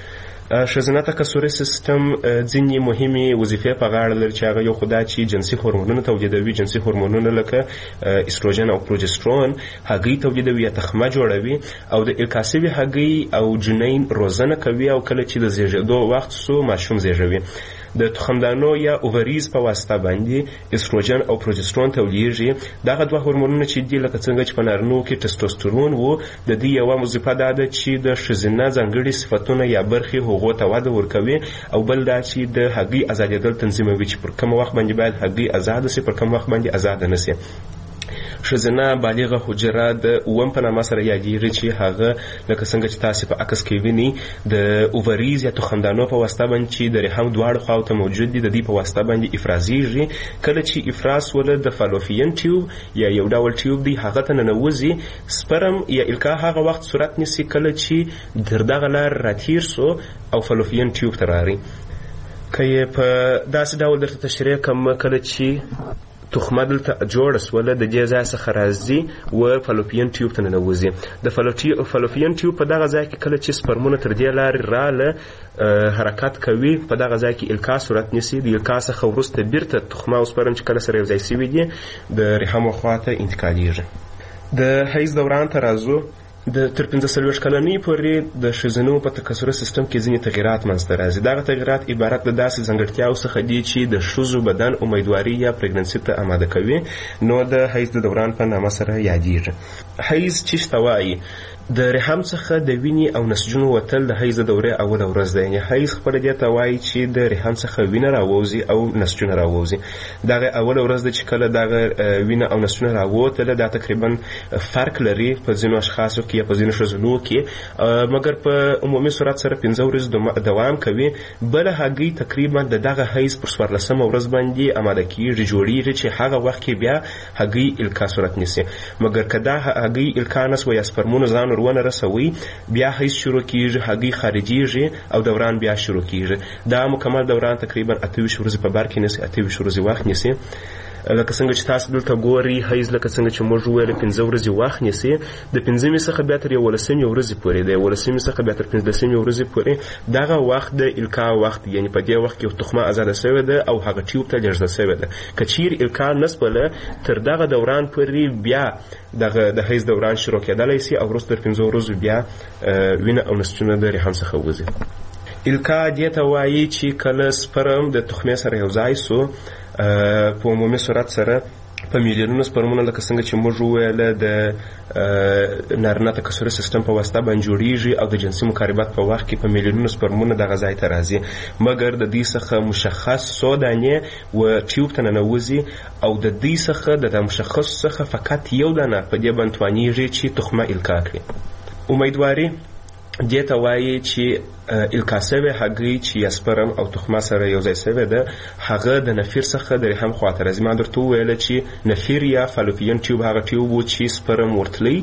Speaker 19: ښځینه تکثري سیستم ځینې مهمې وظیفې په غاړه لري چې هغه یو خو دا چې جنسي هورمونونه تولیدوي. جنسي هورمونونه لکه استروجن او پروجسترون هګۍ تولیدوي یا تخمه جوړوي او د القا شوي هګۍ او جنین روزنه کوي او کله چې د زیږېدو وخت سو ماشوم زیږوي. د تخمدانو یا اووریز په واسطه باندې استروجن او پروجسترون تولیږي. دغه دوه هورمونونه چې دي لکه څنګه چې په نارینو کې ټسټوسترون وو، د دې یوه وظیفه دا ده چې د ښځینه ځانګړي صفتونه یا برخې هغو ته وده ورکوي او بل دا چې د هګۍ ازادېدل تنظیموي چې پر کوم وخت باندې باید هګۍ ازاده سي، پر کوم وخت باندې ازاده نه سي. ښځینه بالغه حجره د اووم په نامه سره یادېږي چې هغه لکه څنګه چې تاسې په عکس کې وینئ د اووریز یا تخمدانو په واسطه باندې چې د رحم دواړو خواو ته موجود دي د دې په واسطه باندې افرازیږي. کله چې افراز وله د فالوپین ټیوب یا یو ډول ټیوب دی هغه ته ننوځي، سپرم یا القا هغه وخت صورت نیسي کله چې تر دغه لار راتیر سو او فالوپین ټیوب ته راغی. که یې په داسې ډول درته تشریح کړم کله چې تخمه دلته جوړه سوله د دې ځای څخه راځي و فالوپین ټیوب ته ننوځي. د فالوپین ټیوب په دغه ځای کې کله چې سپرمونه تر دې لارې راله حرکت کوي، په دغه ځای کې القا صورت نیسي. د القا څخه وروسته بیرته تخمه او سپرم چې کله سره یو ځای سوي دي د رحم خواته انتقالیږي. د حیض دوران ته راځو. د تر پنځه څلوېښت کلنۍ پورې د ښځینو په تکثري سیستم کې ځینې تغیرات منځته راځي. دغه تغیرات عبارت د داسې ځانګړتیاو څخه دي چې د ښځو بدن امیدواري یا پریګننسي ته آماده کوي، نو د حیض د دوران په نامه سره یادېږي. حیض چې ته وایي د رحم څخه د وینې او نسجونو وتل د حیض د دورې اوله ورځ ده. یعنې حیض خپله دې ته وایي چې د رحم څخه وینه راووځي او نسجونه راووځي. دغه اوله ورځ ده چې کله دغه وینه او نسجونه راووتله. دا تقریبا فرق لري په ځینو اشخاصو کې یا په ځینو ښځینو کې، مګر په عمومي صورت سره پنځه ورځې دوام کوي. بله هګۍ تقریبا د دغه حیض پر څوارلسمه ورځ باندې آماده کېږي، جوړېږي چې هغه وخت کې بیا هګۍ القا صورت نیسي. مګر که دا هګۍ القا نه سوه یا سپرمونه ځان ورونه رسوي، بیا حیض شروع کېږي، هګۍ خارجېږي او دوران بیا شروع کېږي. دا مکمل دوران تقریبا اته ویشت ورځې په بر کې نیسي، اته ویشت ورځې وخت نیسي. لکه څنګه چې تاسو دلته ګورئ حیض لکه څنګه چې موږ وویل پنځه ورځې وخت نیسي. د پنځمې څخه بیا تر یولسمې ورځې پورې د یولسمې څخه بیا تر پنځلسمې ورځې پورې دغه وخت د القا وخت، یعنې په دې وخت کې تخمه ازاده سوې ده او هغه ټیوب ته لېږدول سوې ده. که چیرې القا نه سوله تر دغه دوران پورې بیا دغه د حیض دوران شروع کېدلی سي او وروسته تر پنځو ورځو بیا وینه او نسجونه د رحم څخه وځي. القا دې ته وایي چې کله سپرم د تخمې سره یو ځای سو، په عمومي صورت سره په میلیونونو سپرمونه لکه څنګه چې موږ وویله د نارینه تکثري سیستم په واسطه باندې جوړیږي او د جنسي مقاربت په وخت کې په میلیونونو سپرمونه دغه ځای ته راځي. مګر د دې څخه مشخص څو دانې و ټیوب ته ننوځي او د دې څخه د مشخص څخه فقط یو دانه په دې باندې توانیږي چې تخمه القا کړي. امیدواري دې ته وایي چې القا سوی هګۍ چې یا سپرم او تخمه سره یو ځای سوی ده هغه د نفیر څخه د رحم خواته راځي. ما درته وویله چې نفیر یا فالوپین ټیوب هغه ټیوب و چې سپرم ورتلی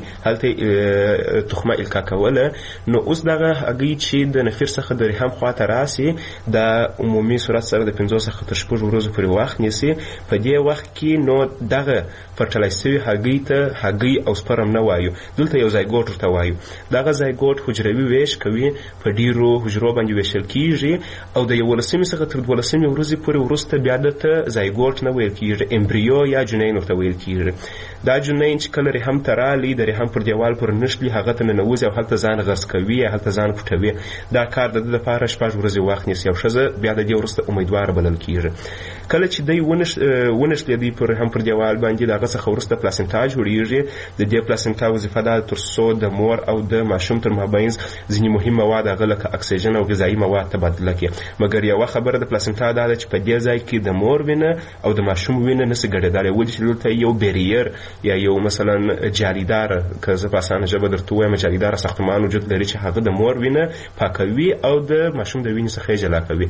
Speaker 19: هلته تخمه القا کوله. نو اوس دغه هګۍ چې د نفیر څخه د رحم خواته راسي د عمومي صورت سره د پنځو څخه تر شپږو ورځو پورې وخت نیسي. په دې وخت کې نو دغه فرټلایز سوي هګۍ ته هګۍ او سپرم نه وایو، دلته یو زایګوټ ورته وایو. دغه زایګوټ حجروي ویش کوي، په ډیرو حجرو باندې ویشل کیږي او د یولسمې څخه تر دولسمې ورځې پورې وروسته بیا دته زایګوټ نه ویل کیږي، امبریو یا جنین ورته ویل کیږي. دا جنین چې کله رحم ته رالی د رحم پر دیوال پر نښلي هغه ته ننوځي او هلته ځان غرس کوي یا هلته ځان پټوي. دا کار د ده لپاره شپږ ورځې وخت نیسي او ښځه بیا د دې وروسته امیدواره بلل کیږي. کله چې دی ونښلېدی پر رحم پر دیوال باندې د هغه څخه وروسته پلاسنټا جوړیږي. د دې پلاسنټا وظیفه ده تر څو د مور او د ماشوم تر مابینځ ځینې مهم مواد هغه لکه اکسیجن او غذایي مواد تبادله کړي. مګر یوه خبره د پلاسنټا دا ده چې په دې ځای کې د مور وینه او د ماشوم وینه نسي ګډېدلی، ولې چې دلته یو بیریر یا یو مثلا جالیداره، که زه په اسانه ژبه درته ووایم جالیداره ساختمان وجود لري چې هغه د مور وینه پاکوي او د ماشوم د وینې څخه یې جلا کوي.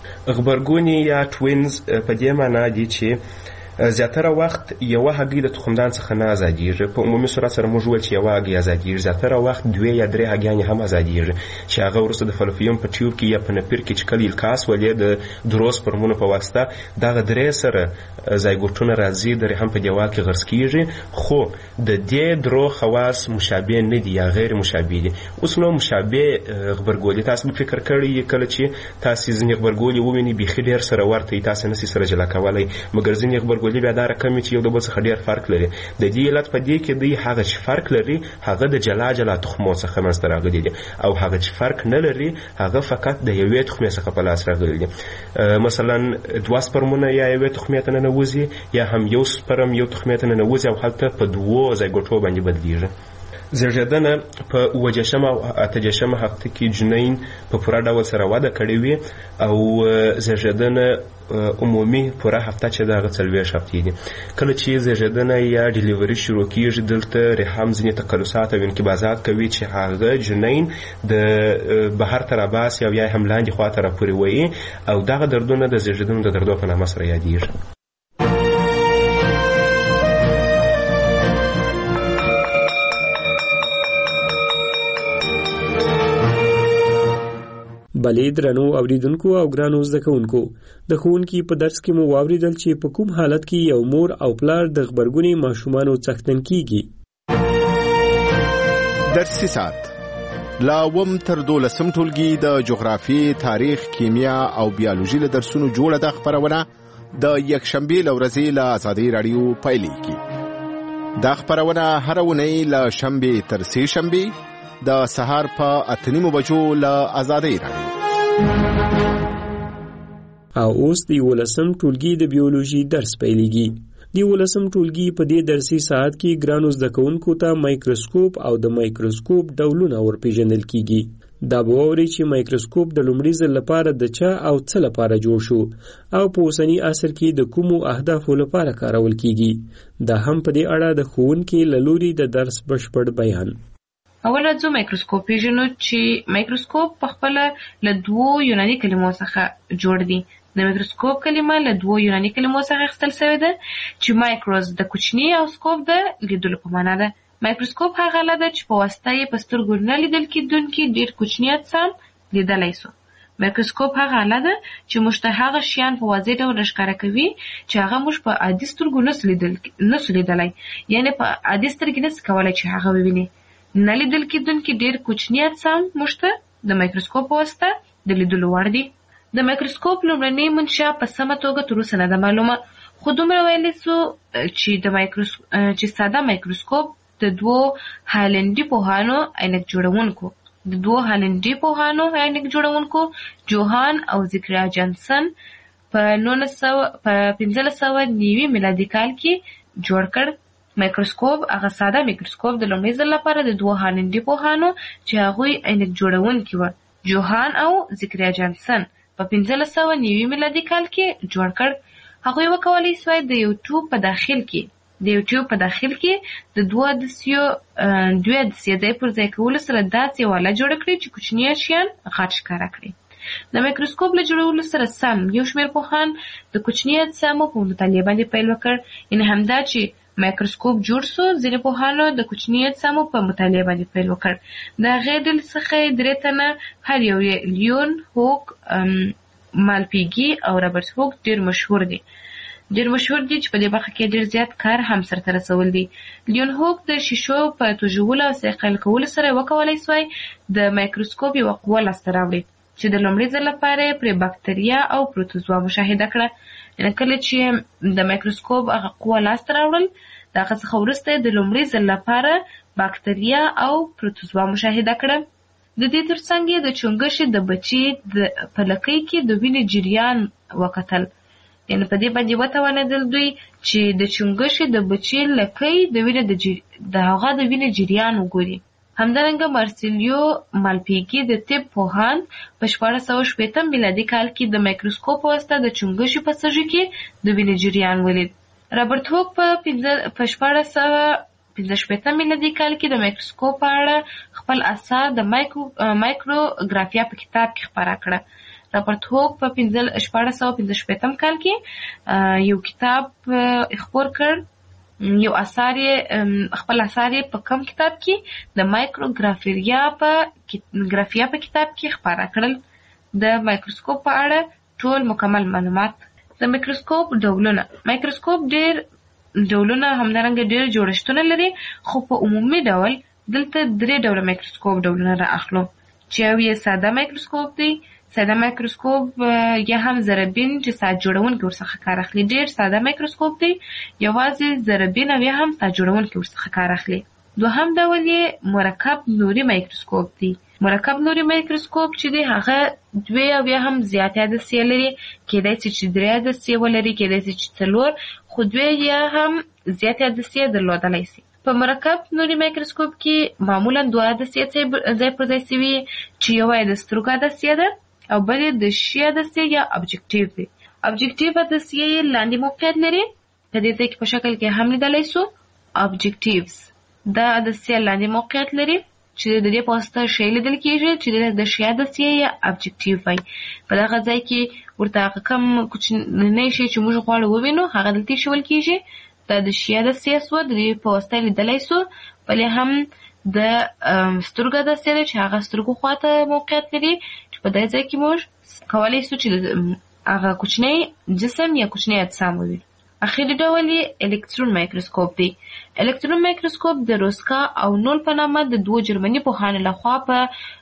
Speaker 19: غبرګونې یا ټوینز په دې معنا دي چې زیاتره وخت یوه هګۍ د تخمدان څخه نه ازادیږي. په عمومي صورت سره موږ وویل چې یوه هګۍ ازادیږي، زیاتره وخت دوې یا درې هګیانې هم ازادیږي چې هغه وروسته د فلوپیم په ټیوب کې یا په نپیر کې چې کله القا سولې د درو سپرمونو په واسطه دغه درې سره زایګوټونه راځي د رحم په دیوال کې غرس کیږي. خو د دې درو خواص مشابه نه دي یا غیر مشابه دي. اوس نو مشابه غبرګولي تاسو به فکر کړی کله چې تاسو ځینې غبرګولي ووینئ بیخي ډېر سره ورته تاسو نسئ سره جلا کولی، مګر ځینې غبرګولي بیا دا رقم چې یو د بل څخه ډېر فرق لري. د دې علت په دې کې دی هغه چې فرق لري هغه د جلا جلا تخمو څخه منځته راغلي دي او هغه چې فرق نه لري هغه فقط د یوې تخمې څخه په لاس راغلي دي. مثلا دوه سپرمونه یا یوې تخمې ته ننوځي یا هم یو سپرم یو تخمې ته ننوځي او هلته په دوو زایګوټو باندې بدلیږي. زیږیدنه په اووه دېرشمه او اته دېرشمه هفته کې جنین په پوره ډول سره وده کړې وي او زیږیدنه عمومي پوره هفته چې د هغه څلوېښت هفتې دي. کله چې زیږیدنه یا ډیلیوري شروع کیږي دلته رحم ځینې تقلصات او انقباضات کوي چې هغه جنین د بهر ته راباسي او یا هم لاندې خواته راپورې وایي او دغه دردونه د زیږیدنو د دردو په نامه سره یادیږي.
Speaker 18: بلې درنو اوریدونکو او ګرانو زده کوونکو، د ښوونکي په درس کې مو واوریدل چې په کوم حالت کې یو مور او پلار د غبرګونې ماشومانو څښتن کیږي.
Speaker 20: درسي ساعت لا اووم تر دولسم ټولګي د جغرافي، تاریخ، کیمیا او بیولوژي له درسونو جوړه ده خپرونه د یکشنبې له ورځې له ازادۍ راډیو پیلېږي. دا خپرونه هره اونۍ له شنبې تر سې شنبې د سهار په اته نیمو بجو له ازادۍ راډیو.
Speaker 18: او اوس د یولسم ټولګي د بیولوژي درس پیلېږي. د یولسم ټولګي په دې درسي ساعت کې ګرانو زده کوونکو ته مایکروسکوپ او د مایکروسکوپ ډولونه ورپېژندل کیږي. دا به واورئ چې مایکروسکوپ د لومړي ځل لپاره د چا او څه لپاره جوړ شو او په اوسني عصر کې د کومو اهدافو لپاره کارول کیږي. دا هم په دې اړه د ښوونکي له لوري د درس بشپړ بیان.
Speaker 21: اول راځو مایکروسکوپ پیژنو چې مایکروسکوپ په خپل له دوو یوناني کلمو څخه جوړ دی. د مایکروسکوپ کلمه له دوو یوناني کلمو څخه اخیستل شوې ده چې مایکروس د کوچني او سکوپ د لیدلو په معنا ده. مایکروسکوپ هغه آله ده چې په واسطه یې په سترګو نه لیدل کېدونکي ډېر کوچني اجسام لیدلی سو. مایکروسکوپ هغه آله ده چې موږ ته هغه شیان په واضح ډول راښکاره کوي چې هغه موږ په عادي سترګو نسو لیدل نسو لیدلی، یعنې په عادي سترګې نسي کولی چې هغه وویني. نه لیدل کېدونکي ډېر کوچني اجسام موږ ته د مایکروسکوپ په واسطه د لیدلو وړ دي. د مایکروسکوپ لومړنۍ منشا په سمه توګه تر اوسه نه ده معلومه، خو دومره ویلی سو چې د مایکروسکوپ چې ساده مایکروسکوپ د دوو هالنډي پوهانو عینک جوړونکو د دوو هالنډي پوهانو عینک جوړونکو جوهان او زکریا جانسن په نولس سوه په پنځلس سوه نوي میلادي کال کې جوړ کړ. مایکروسکوپ هغه ساده مایکروسکوپ د لومړي ځل لپاره د دوو هالنډي پوهانو چې هغوی عینک جوړونکي وو جوهان او زکریا جانسن په پنځلس سوه نوي میلادي کال کې جوړ کړ. هغوی وکولی سوای د یو ټوب په داخل کې د یوټیوب په داخل کې د دوه دسیو دوه دسیو ځای پر ځای کولو سره داسې واله جوړ کړي چې کوچني شیان غټ ښکاره کړي. د مایکروسکوپ له جوړولو سره سم یو شمېر پوهان د کوچني اجسامو په مطالعه باندې پیل وکړ. یعنې همدا چې مایکروسکوپ جوړ سو، ځینې پوهانو د کوچني اجسامو په مطالعه باندې پیل وکړ. د هغې ډلې څخه درې تنه هر یو یې لیون هوک، مالپیګي او رابرټ هوک ډېر مشهور دي. ډېر مشهور دي چې په دې برخه کې ډېر زیات کار هم سرته رسول دي. لیون هوک د شیشو په توژولو او صیقل کولو سره وکولای سوای د مایکروسکوپ یوه قوه لاسته راوړي چې د لومړي ځل لپاره یې پرې باکتریا او پروتوزوا مشاهده کړه. یعنې کله چې د مایکروسکوپ هغه قوه لاسته راوړل، د هغه څخه وروسته یې د لومړي ځل لپاره باکتریا او پروتوزوا مشاهده کړه. د دې ترڅنګ یې د چونګښې د بچي د په لکۍ کې د وینې جریان وکتل. یعنې په دې باندې وتوانېدل دوی چې د چونګښې د بچي لکۍ د وینې د جر... د هغه د وینې جریان وګوري. همدارنګه مارسیلیو مالپیګي د طب پوهان په شپاړس سوه شپېتم میلادي کال کې د مایکروسکوپ په واسطه د چونګښې په سږي کې د وینې جریان ولید. رابرټ هوک په پنځه په شپاړس سوه پنځه شپېتم میلادي کال کې د مایکروسکوپ په اړه خپل اثار د مایکرو مایکروګرافیا په کتاب کې خپاره کړه. رابرټ هوک په شپاړس سوه پنځه شپېتم کال کې یو کتاب خپور کړ. یو اثار یې خپل اثار یې په کم کتاب کې د مایکروګرافیا په ګرافیا په کتاب کې خپاره کړل. د مایکروسکوپ په اړه ټول مکمل معلومات. د مایکروسکوپ ډولونه. مایکروسکوپ ډېر ډولونه همدارنګه ډېر جوړښتونه لري، خو په عمومي ډول دلته درې ډوله مایکروسکوپ ډولونه را اخلو چې یو یې ساده مایکروسکوپ دی. ساده مایکروسکوپ یا هم ضربین چې ساعت جوړونکي ورڅخه کار اخلي ډېر ساده مایکروسکوپ دی، یوازې ضربین او یا هم ساعت جوړونکي ورڅخه کار اخلي. دوهم ډول یې مرکب نوري مایکروسکوپ دی. مرکب نوري مایکروسکوپ چې دی هغه دوې او یا هم زیاتې عدسیې لري، کېدای شي چې درې عدسیې ولري، کېدای شي چې څلور، خو دوې یا هم زیاتې عدسیې درلودلی شي. په مرکب نوري مایکروسکوپ کې معمولا دوه عدسیې ځای پر ځای سوي چې یوه یې د سترګو عدسیه ده او بل یې د شي عدسیې یا ابجکټیو دی. ابجکټیو عدسیې یې لاندې موقعیت لري، په دې ځای کې په شکل کې هم لیدلی سو. ابجکټیوز دا عدسیه لاندې موقعیت لري چې د دې په واسطه شی لیدل کېږي چې د شي عدسیې یا ابجکټیو وایي. په دغه ځای کې ورته هغه کم کوچنی شی چې موږ غواړو ووینو هغه دلته ایښودل کېږي. دا د شي عدسیه سوه، د دې په واسطه لیدلی سو. بلې هم د سترګو عدسیه ده چې هغه سترګو خواته موقعیت لري، چې په دې ځای کې موږ کولی سو چې هغه کوچنی جسم یا کوچنی اجسام ووینو. اخري ډول یې الکترون مایکروسکوپ دی. الکترون مایکروسکوپ د روسکا او نول په نامه د دوو جرمني پوهانو لخوا په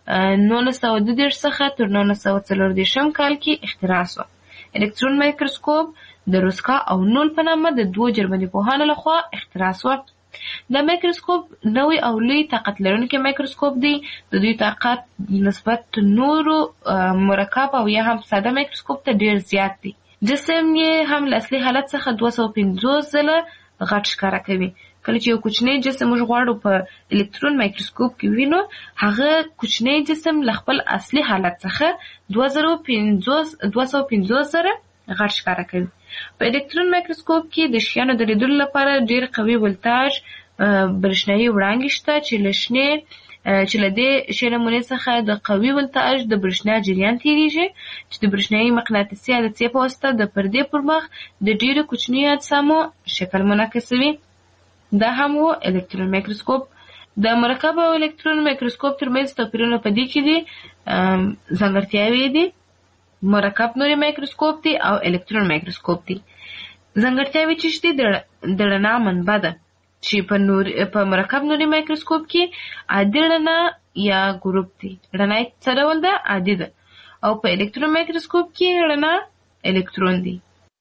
Speaker 21: نولس سوه دوه دېرش څخه تر نولس سوه څلور دېرشم کال کې اختراع سوه. الکترون مایکروسکوپ د روسکا او نول په نامه د دوو جرمني پوهانو لخوا اختراع سوه. دا مایکروسکوپ نوی او لوی طاقت لرونکی مایکروسکوپ دی. د دوی طاقت نسبت نورو مرکب او یا هم ساده مایکروسکوپ ته ډېر زیات دی. جسم یې هم له اصلي حالت څخه دوه سوه پنځوس ځله غټ ښکاره کوي. کله چې یو کوچنی جسم موږ غواړو په الکترون مایکروسکوپ کې وینو، هغه کوچنی جسم له خپل اصلي حالت څخه دوه سوه پنځوس زره غټ ښکاره کوي. په الکترون مایکروسکوپ کې د شیانو د لیدلو لپاره ډېر قوي ولتاژ برېښنايي وړانګې شته چې له شنې چې له دې شی نمونې څخه د قوي ولتاژ د برېښنا جریان تېرېږي چې د برېښنايي مقناطیسي عدسیې په واسطه د پردې پر مخ د ډېرو کوچنیو اجسامو شکل منعکسوي. دا هم و الکترون مایکروسکوپ. د مرکب او الکترون مایکروسکوپ ترمنځ توپیرونه په دې کې دي. ځانګړتیاوې دي. مرکب نوري مایکروسکوپ دی او الکترون مایکروسکوپ دی. ځانګړتیاوې چې دي د رڼا منبع ده چې په نور په مرکب نوري مایکروسکوپ کې عادي رڼا یا ګروپ دی. رڼا څه ډول ده؟ عادي ده. او په الکترون مایکروسکوپ کې رڼا الکترون دی.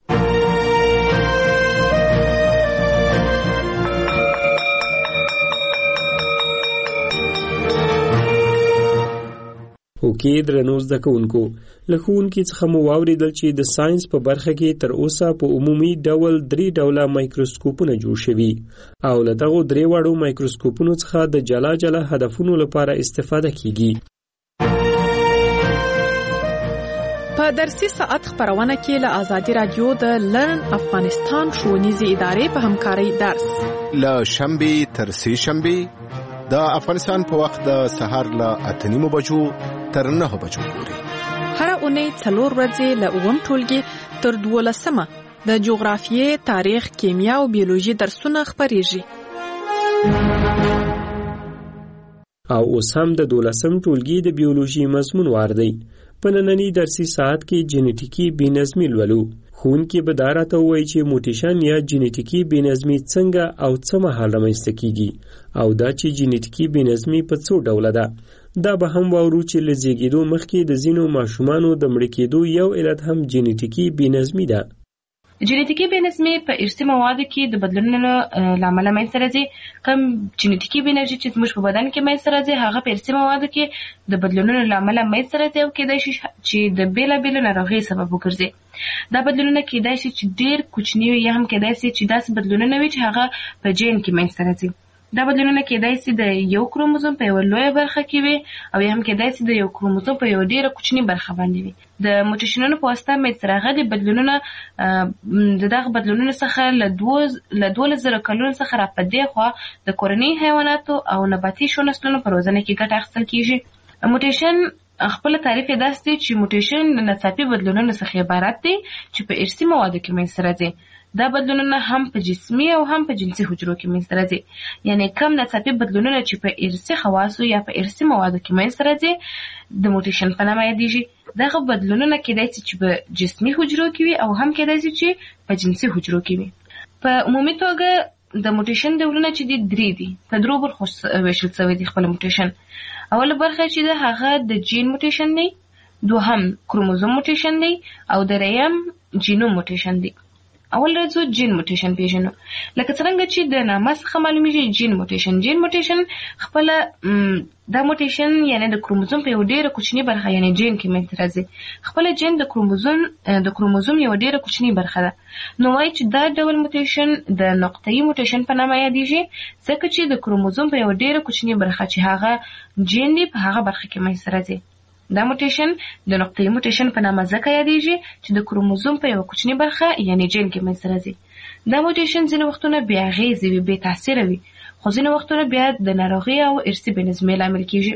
Speaker 18: اوکې درنو زده کوونکو، له ښوونکي څخه مو واورېدل چې د ساينس په برخه کې تر اوسه په عمومي ډول درې ډوله مایکروسکوپونه جوړ شوي او له دغو درې واړو مایکروسکوپونو څخه د جلا جلا هدفونو لپاره استفاده کیږي.
Speaker 7: په درسي ساعت خبرونه کې له آزادي رادیو د لرن افغانستان ښوونیزې ادارې په همکارۍ درس
Speaker 20: له شنبې تر سه شنبې د افغانستان په وخت د سهار له اته نیمو بجو تر نهه بجو پورې
Speaker 7: هر اونۍ څلور ورځې له اووم ټولګي تر دولسمه د جغرافیې، تاریخ، کیمیا او بیولوژي درسونه خپریږي.
Speaker 18: او اوس هم د دولسم ټولګي د بیولوژي مضمون واردی. په نننی درسي ساعت کې جینټیکي بېنظمي لولو. ښوونکي به دا راته ووایي چې موټیشن یا جینټیکي بېنظمي څنګه او څه مهال رامنځته کیږي او دا چې جینټیکي بېنظمي په څو ډوله ده. دا به هم واورو چې له زیږېدو مخکې د ځینو ماشومانو د مړه کېدو یو علت هم جینټیکي بېنظمي ده.
Speaker 21: جینټیکي بېنظمي په ارثي موادو کې د بدلونونو له امله منځته راځي. کوم جینټیکي بېنظمي چې زموږ په بدن کې منځته راځي هغه په ارثي موادو کې د بدلونونو له امله منځته راځي او کېدای شي چې د بېلابېلو ناروغیو سبب وګرځي. دا بدلونونه کېدای شي چې ډېر کوچني وي یا هم کېدای شي چې داسې بدلونونه وي چې هغه په جین کې منځته راځي. دا بدلونونه کېدای شي د یو کروموزوم په یوه لویه برخه کې وي او یا هم کېدای شي د یو کروموزوم په یوه ډېره کوچني برخه باندې وي. د موټیشنونو په واسطه منځته راغلي بدلونونه د دغه بدلونونو څخه له دوه له دولس زره کلونو څخه را په دې خوا د کورني حیواناتو او نباتي شو نسلونو په روزنه کې ګټه اخیستل کېږي. موټیشن خپل تعریف یې داسې دی چې موټیشن د ناڅاپي بدلونونو څخه عبارت دی چې په ارثي موادو کې منځته راځي. دا بدلونونه هم په جسمي او هم په جنسي حجرو کې منځته راځي. یعنی کم ناڅاپي بدلونونه چې په ارثي خواصو یا په ارثي موادو کې منځته راځي د موټیشن په نامه یادېږي. دغه بدلونونه کېدای شي چې په جسمي حجرو کې وي او هم کېدای شي چې په جنسي حجرو کې وي. په عمومي توګه د موټیشن ډولونه چې دي درې دي. په درو برخو ویشل شوی دی خپل موټیشن. اوله برخه چې ده هغه د جین موټیشن دی، دوهم کروموزوم موټیشن دی او دریم جینوم موټیشن دی. اول راځو جین موټیشن پیژنو. لکه څنګه چې د نامه څخه معلومیږي جین موټیشن جین موټیشن خپل دا موټیشن یعنی د کروموزوم په یو ډیره کوچنی برخه یعنی جین کې منځته راځي. خپل جین د کروموزوم د کروموزوم یو ډیره کوچنی برخه ده. نو وايي چې دا ډول موټیشن د نقطه‌ای موټیشن په نامه یادېږي ځکه چې د کروموزوم په یو ډیره کوچنی برخه چې هغه جین دی په هغه برخه کې منځته راځي. دا موټیشن د نقطه‌ای موټیشن په نامه ځکه یادېږي چې د کروموزوم په یو کوچنی برخه یعنی جین کې منځته راځي. دا موټیشن ځینې وختونه بې اغېزې وي، بې تاثیره وي، خو ځینې وختونه بیا د ناروغۍ او ارثي بېنظمۍ لامل کېږي.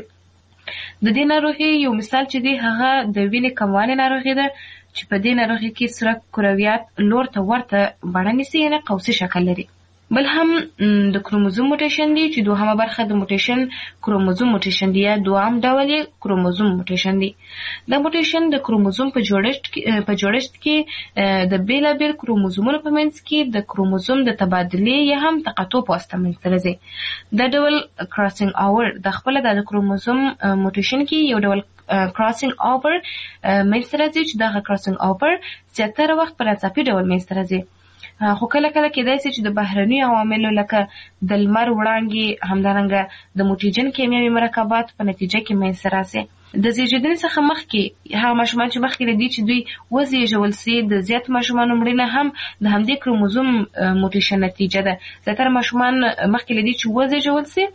Speaker 21: د دې ناروغۍ یو مثال چې دی هغه د وینې کموالي ناروغي ده چې په دې ناروغۍ کې سره کرویات لور ته ورته بڼه نیسي یعنې قوسي شکل لري. بل هم د کروموزوم موټیشن دی چې دوهمه برخه د موټیشن کروموزوم موټیشن دی یا دوام ډول یې کروموزوم موټیشن دی. دا موټیشن د کروموزوم په جوړښت کې په جوړښت کې د بیلابیل کروموزومونو په منځ کې د کروموزوم د تبادلې یا هم تقاطع په واسطه منځته راځي. دا ډول کراسینګ اوور د خپل د کروموزوم موټیشن کې یو ډول کراسینګ اوور منځته راځي چې دا کراسینګ اوور زیاتره وخت په ناڅاپي ډول منځته راځي. خو کله کله کېدای شي چې د بهرني عواملو لکه د لمر وړانګې همدارنګه د موټیجن کیمیاوي مرکبات په نتیجه کې منځته راسي. د زیږیدنې څخه مخکې هغه ماشومان چې مخکې له دې چې دوی وزېږول سي د زیات ماشومانو مړینه هم د همدې کروموزوم موټیشن نتیجه ده. زیاتره ماشومان مخکې له دې چې وزېږول سي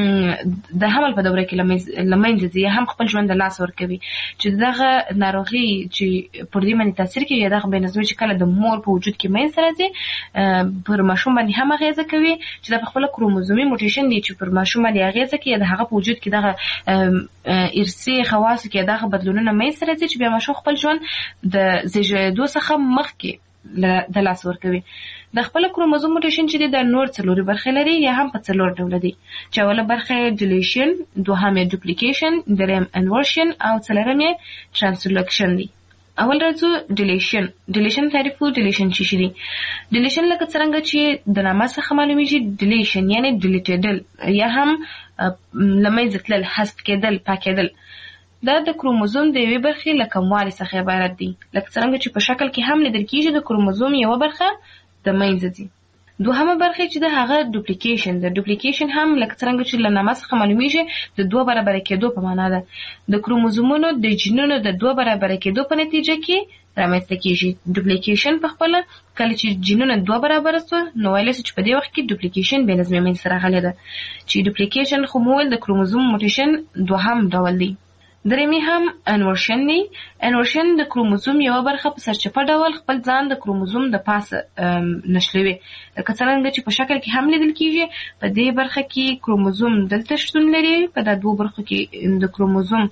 Speaker 21: د حمل په دوره کې له منځه ځي یا هم خپل ژوند د لاس ورکوي چې دغه ناروغي چې پر دې باندې تاثیر کوي یا دغه بېنظمي چې کله د مور په وجود کې منځته راځي پر ماشوم باندې هم اغېزه کوي چې دا په خپله کروموزومي موټیشن دی چې پر ماشوم باندې اغېزه کوي یا د هغه په وجود کې دغه ارثي خواصو کې دغه بدلونونه منځته راځي چې بیا ماشوم خپل ژوند د زېږېدو څخه مخکې د لاس ورکوي. د خپل کروموزوم موټیشن چې دی د نور څلوري برخې لري یا هم په څلور ډوله دي چې اوله برخه یې ډیلیشن، دوهم یې ډوپلیکیشن، دریم انورشن او څلورم یې ټرانسلوکشن دی. اول راځو ډیلیشن. ډیلیشن تعریف کوو. ډیلیشن څه شی دی؟ ډیلیشن لکه څرنګه چې د نامه څخه معلومیږي ډیلیشن یعنی ډیلیټیدل یا هم له منځه تلل، حذف کېدل، پاکېدل. دا د کروموزوم د یوې برخې له کموالي څخه عبارت دی لکه څرنګه چې په شکل کې هم لیدل کېږي د کروموزوم یوه برخه د منځه ځي. دوهمه برخه چې د هغه ډوپلیکیشن ده. ډوپلیکیشن هم لکه څرنګه چې له نامه څخه معلومیږي د دوه برابره کېدو په معنا ده. د کروموزومونو د جینونو د دوه برابره کېدو په نتیجه کې رامنځته کېږي. ډوپلیکیشن په خپله کله چې جینونه دوه برابره سوه نو ویلی سو چې په دې وخت کې ډوپلیکیشن بېنظمي منځته راغلی ده چې ډوپلیکیشن خو مو ویل د کروموزوم موټیشن دوهم ډول دی. درېمې هم انورشن دی. انورشن د کروموزوم یوه برخه په سرچپه ډول خپل ځان د کروموزوم د پاسه نښلوي، لکه څرنګه چې په شکل کې هم لیدل کیږي. په دې برخه کې کروموزوم دلته شتون لري، په دا دوه برخو کې د کروموزوم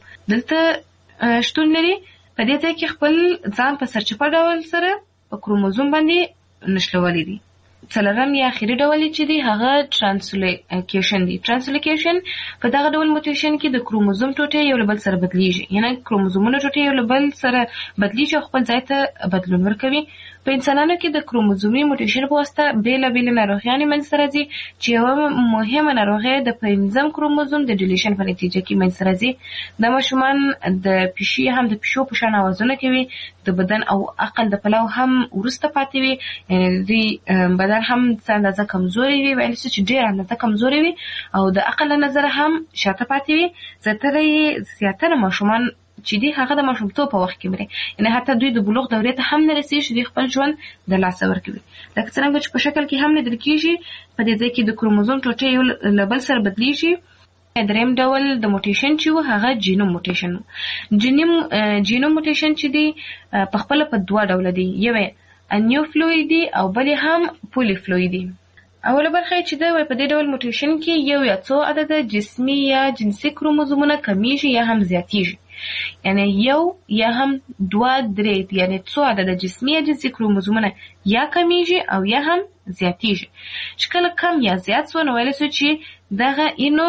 Speaker 21: دلته شتون لري. په دې ځای کې خپل ځان په سرچپه ډول سره په کروموزوم باندې نښلولی دی. څلورم یا اخري ډول چې دی هغه ترانسلوکیشن دی. ترانسلوکیشن په دغه ډول موټیشن کې د کروموزوم ټوټې یو له بل سره بدلیږي، یعنی کروموزومونه ټوټې یو له بل سره بدلیږي او خپل ځای ته بدلون ورکوي. په انسانانو کې د کروموزومي موټیشن په واسطه بېلابېلې ناروغیانې منځته راځي چې یوه مهمه ناروغي د پنځم کروموزوم د ډیلیشن په نتیجه کې منځته راځي. دا ماشومان د پیشي هم د پیشو په شان اوازونه کوي، د بدن او عقل د پلوه هم وروسته پاتې وي، یعنې د دوی بدن هم څه اندازه کمزوري وي، ویلی شي چې ډېره اندازه کمزوري وي او د عقل له نظره هم شاته پاتې وي. زیاتره یې زیاتره ماشومان چې دی هغه د ماشومتوب په وخت کې مري، یعنې حتی دوی د بلوغ دورې ته هم نه رسېږي چې دوی خپل ژوند د لاسه ورکوي. لکه څرنګه چې په شکل کې هم لیدل کېږي، په دې ځای کې د کروموزوم ټوټې یو له بل سره بدلیږي. دریم ډول د موټیشن چې و هغه جینوم موټیشن و. جینوم موټیشن چې دی په خپله په دوه ډوله دی، یو یې انیوفلویدي او بل یې هم پولیفلویدي. اوله برخه چې ده په دې ډول موټیشن کې یو یا څو عدده جسمي یا جنسي کروموزومونه کمیږي یا هم زیاتیږي، یعنی یو یا هم دوه درې، یعنی څو عدده جسمي یا جنسي کروموزومونه یا کمیږي او یا هم زیاتیږي. چې کله کم یا زیات سو نو ویلی سو چې دغه اینو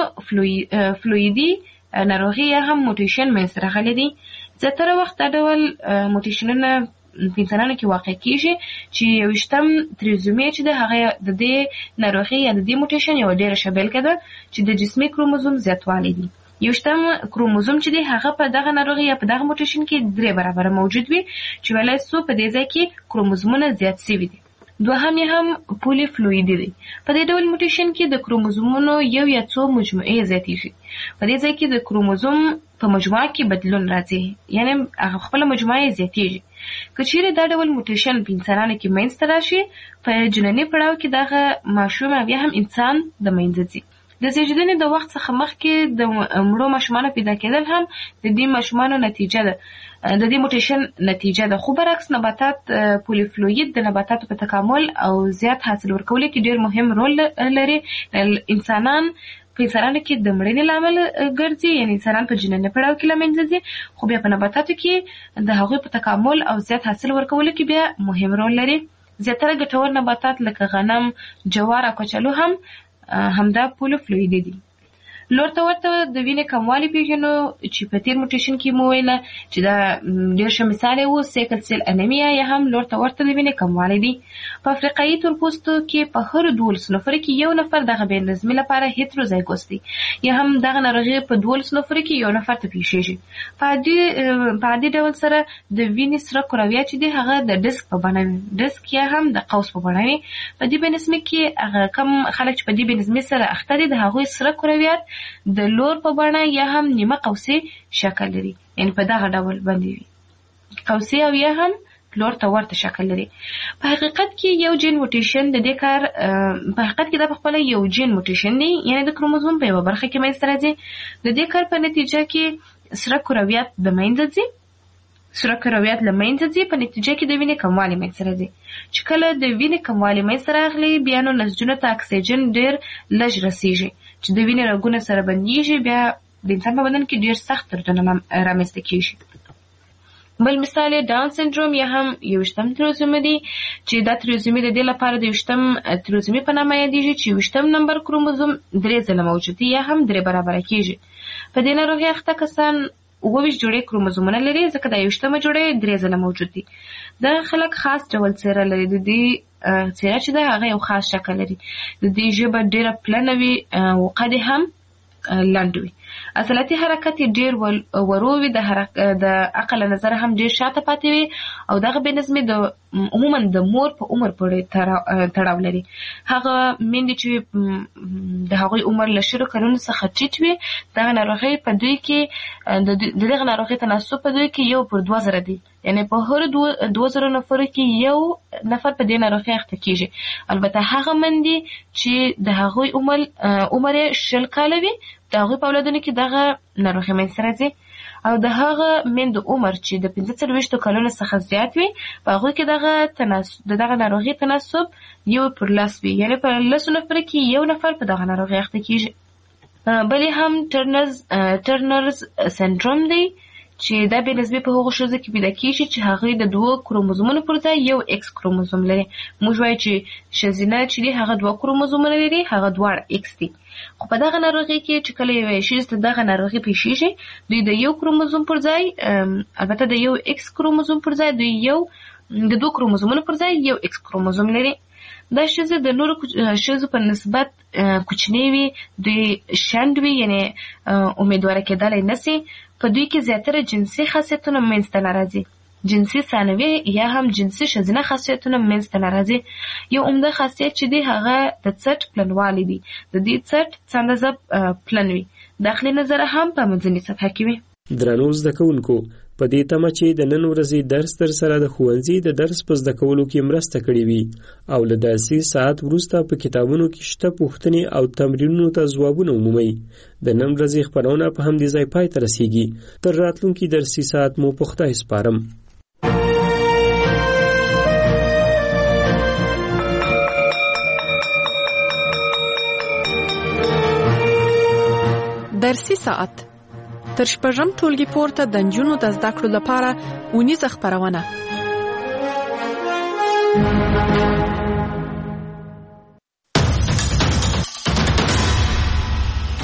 Speaker 21: فلویدي ناروغي یا هم موټیشن منځته راغلی دی. زیاتره وخت دا ډول موټیشنونه په انسانانو کې واقع کیږي چې یویشتم تریزومي چې ده هغه د دې ناروغي یا د دې موټیشن یوه ډېره ښه بېلګه ده چې د جسمي کروموزوم زیاتوالی دی. یوشتم کروموزوم چې دی هغه په دغه ناروغي یا په دغه موټیشن کې درې برابره موجود وي، چې ویلی سو په دې ځای کې کروموزومونه زیات سوي دي. دوهم یې هم پولی فلویدي دی. په دې ډول موټیشن کې د کروموزومونو یو یا څو مجموعې زیاتېږي. په دې ځای کې د کروموزوم په مجموعه کې بدلون راځي، یعنی هغه خپله مجموعه یې زیاتېږي. که چیرې دا ډول موټیشن په انسانانو کې منځته راشي، په جنیني پړاو کې دغه ماشوم او یا هم انسان د منځه ځي. د زیږیدنې د وخت څخه مخکې د مړو ماشومانو پیدا کېدل هم د دې ماشومانو نتیجه ده، د دې موټیشن نتیجه ده. خو برعکس نباتات پولیفلوید د نباتاتو په تکامل او زیات حاصل ورکولو کې ډېر مهم رول لري. انسانان په انسانانو کې د مړینې لامل ګرځي، یعنی انسانان په جنیني پړاو کې له منځه ځي، خو بیا په نباتاتو کې د هغوی په تکامل او زیات حاصل ورکولو کې بیا مهم رول لري. زیاتره ګټور نباتات لکه غنم، جوار او کچالو هم همدا پولیفلویدي دي. لور ته ورته د وینې کموالی پیژنو چې په تیر موټیشن کې مو ویله چې دا ډېر ښه مثال یې و سیکل سیل انیمیا، یا هم لور ته ورته د وینې کموالی دی. په افریقایي تورپوستو کې په هرو دولسو نفرو کې یو نفر دغه بې نظمي لپاره هیتروزایګوس دی، یا هم دغه ناروغي په دولسو نفرو کې یو نفر ته پیښیږي. په عادي ډول سره د وینې سره کرویات چې دی هغه د ډسک په بڼه وي، ډسک یا هم د قوس په بڼه وي. په دې بې نظمي کې هغه کم خلک چې په دې بې نظمي سره اخته دي د هغوی سره کرویات د لور په بڼه یا هم نیمه قوسي شکل لري، یعنی په دغه ډول باندې وي، قوسي او یا هم لور ته ورته شکل لري. په حقیقت کې یو جین موټیشن د دې کار په حقیقت کې دا په خپله یو جین موټیشن دی، یعنی د کروموزوم په یوه برخه کې منځته راځي. د دې کار په نتیجه کې سره کرویات د منځه ځي، سره کرویات له منځه ځي، په نتیجه کې د وینې کموالی منځته راځي. چې کله د وینې کموالی منځته راغلی، بیا نو نسجونو ته اکسیجن ډېر لږ رسیږي، چې د وینې رګونه سره بندېږي، بیا د انسان په بدن کې ډېر سخت دردونه رامنځته کېږي. بل مثال یې ډاون سنډروم یا هم یوویشتم تریزومي دی، چې دا تریزومي د دې لپاره د یوویشتم تریزومي په نامه یادېږي، چې یوویشتم نمبر کروموزوم درې ځله موجود دی یا هم درې برابره کېږي. په دې ناروغۍ اخته کسان اووه ویشت جوړې کروموزومونه لري، ځکه دا یوویشتمه جوړې درې ځله موجود دي. دا خلک خاص ډول څېره لري، د دې څېره چې ده هغه یو خاص شکل لري. د دې ژبه ډېره پلنه وي او قد یې هم لنډ وي. عضلاتي حرکت یې ډېر ورو وي، د عقل له نظره هم ډېر شاته پاتې وي، او دغه بې نظمي د عموما د مور په عمر پورې تړاو لري. هغه میندې چې د هغوی عمر له شلو کلونو څخه ټیټ وي، دغه ناروغۍ په دوی کې د دغه ناروغۍ تناسب په دوی کې یو پر دوه زره دی، یعنی په هرو دوه زرو نفرو کې یو نفر په دې ناروغۍ اخته کېږي. البته هغه میندې چې د هغوی عمر عمر یې شل کاله وي، د هغوی په اولادونو کې دغه ناروغۍ منځته راځي. او د هغه میندو عمر چې د پنځه څلوېښتو کلونو څخه زیات وي په هغوی کې دغه تناسب د دغه ناروغي تناسب یو پر لس وي، یعنې په لسو نفرو کې یو نفر په دغه ناروغي اخته کیږي. بلې هم ټرنرز ټرنرز سنډروم دی چې دا بې نسبي په هغو ښځو کې پیدا کیږي چې هغوی د دوه کروموزومونو پر ځای یو ایکس کروموزوم لري. موږ وایو چې ښځینه چې دي هغه دوه کروموزومونه لري، هغه دواړه ایکس دي. خو په دغه ناروغي کې چې کله یوې ښځې ته دغه ناروغي پیښیږي، دوی د یو کروموزوم پر ځای البته د یو ایکس کروموزوم پر ځای دوی یو د دوه کروموزومونو پر ځای یو ایکس کروموزوم لري. دا ښځې د نورو ښځو په نسبت کوچنۍ وي، دوی شنډ وي، یعنې امیدواره کېدلی نشي. په دوی کې زیاتره جنسي خاصیتونه منځته نه راځي، جنسي ثانوي یا هم جنسي ښځینه خاصیتونه منځته نه راځي. یو عمده خاصیت چې دی هغه د څټ پلنوالی دی. د دې څټ څه اندازه پلن وي، داخلي نظر هم په منځنۍ سطحه کې وي.
Speaker 18: درنو زده کوونکو، په دې تمه چې د نن ورځې درس تر سره د ښوونځي د درس په زده کولو کې مرسته کړې وي او له درسي ساعت وروسته په کتابونو کې شته پوښتنې او تمرینونو ته ځوابونه ومومئ. د نن ورځې خپرونه په همدې ځای پای ته رسیږي. تر راتلونکي درسي ساعت مو په خدای سپارم.
Speaker 7: درسي ساعت تر شپږم ټولګي پورته د نجونو د زده کړو لپاره اونیزه خپرونه.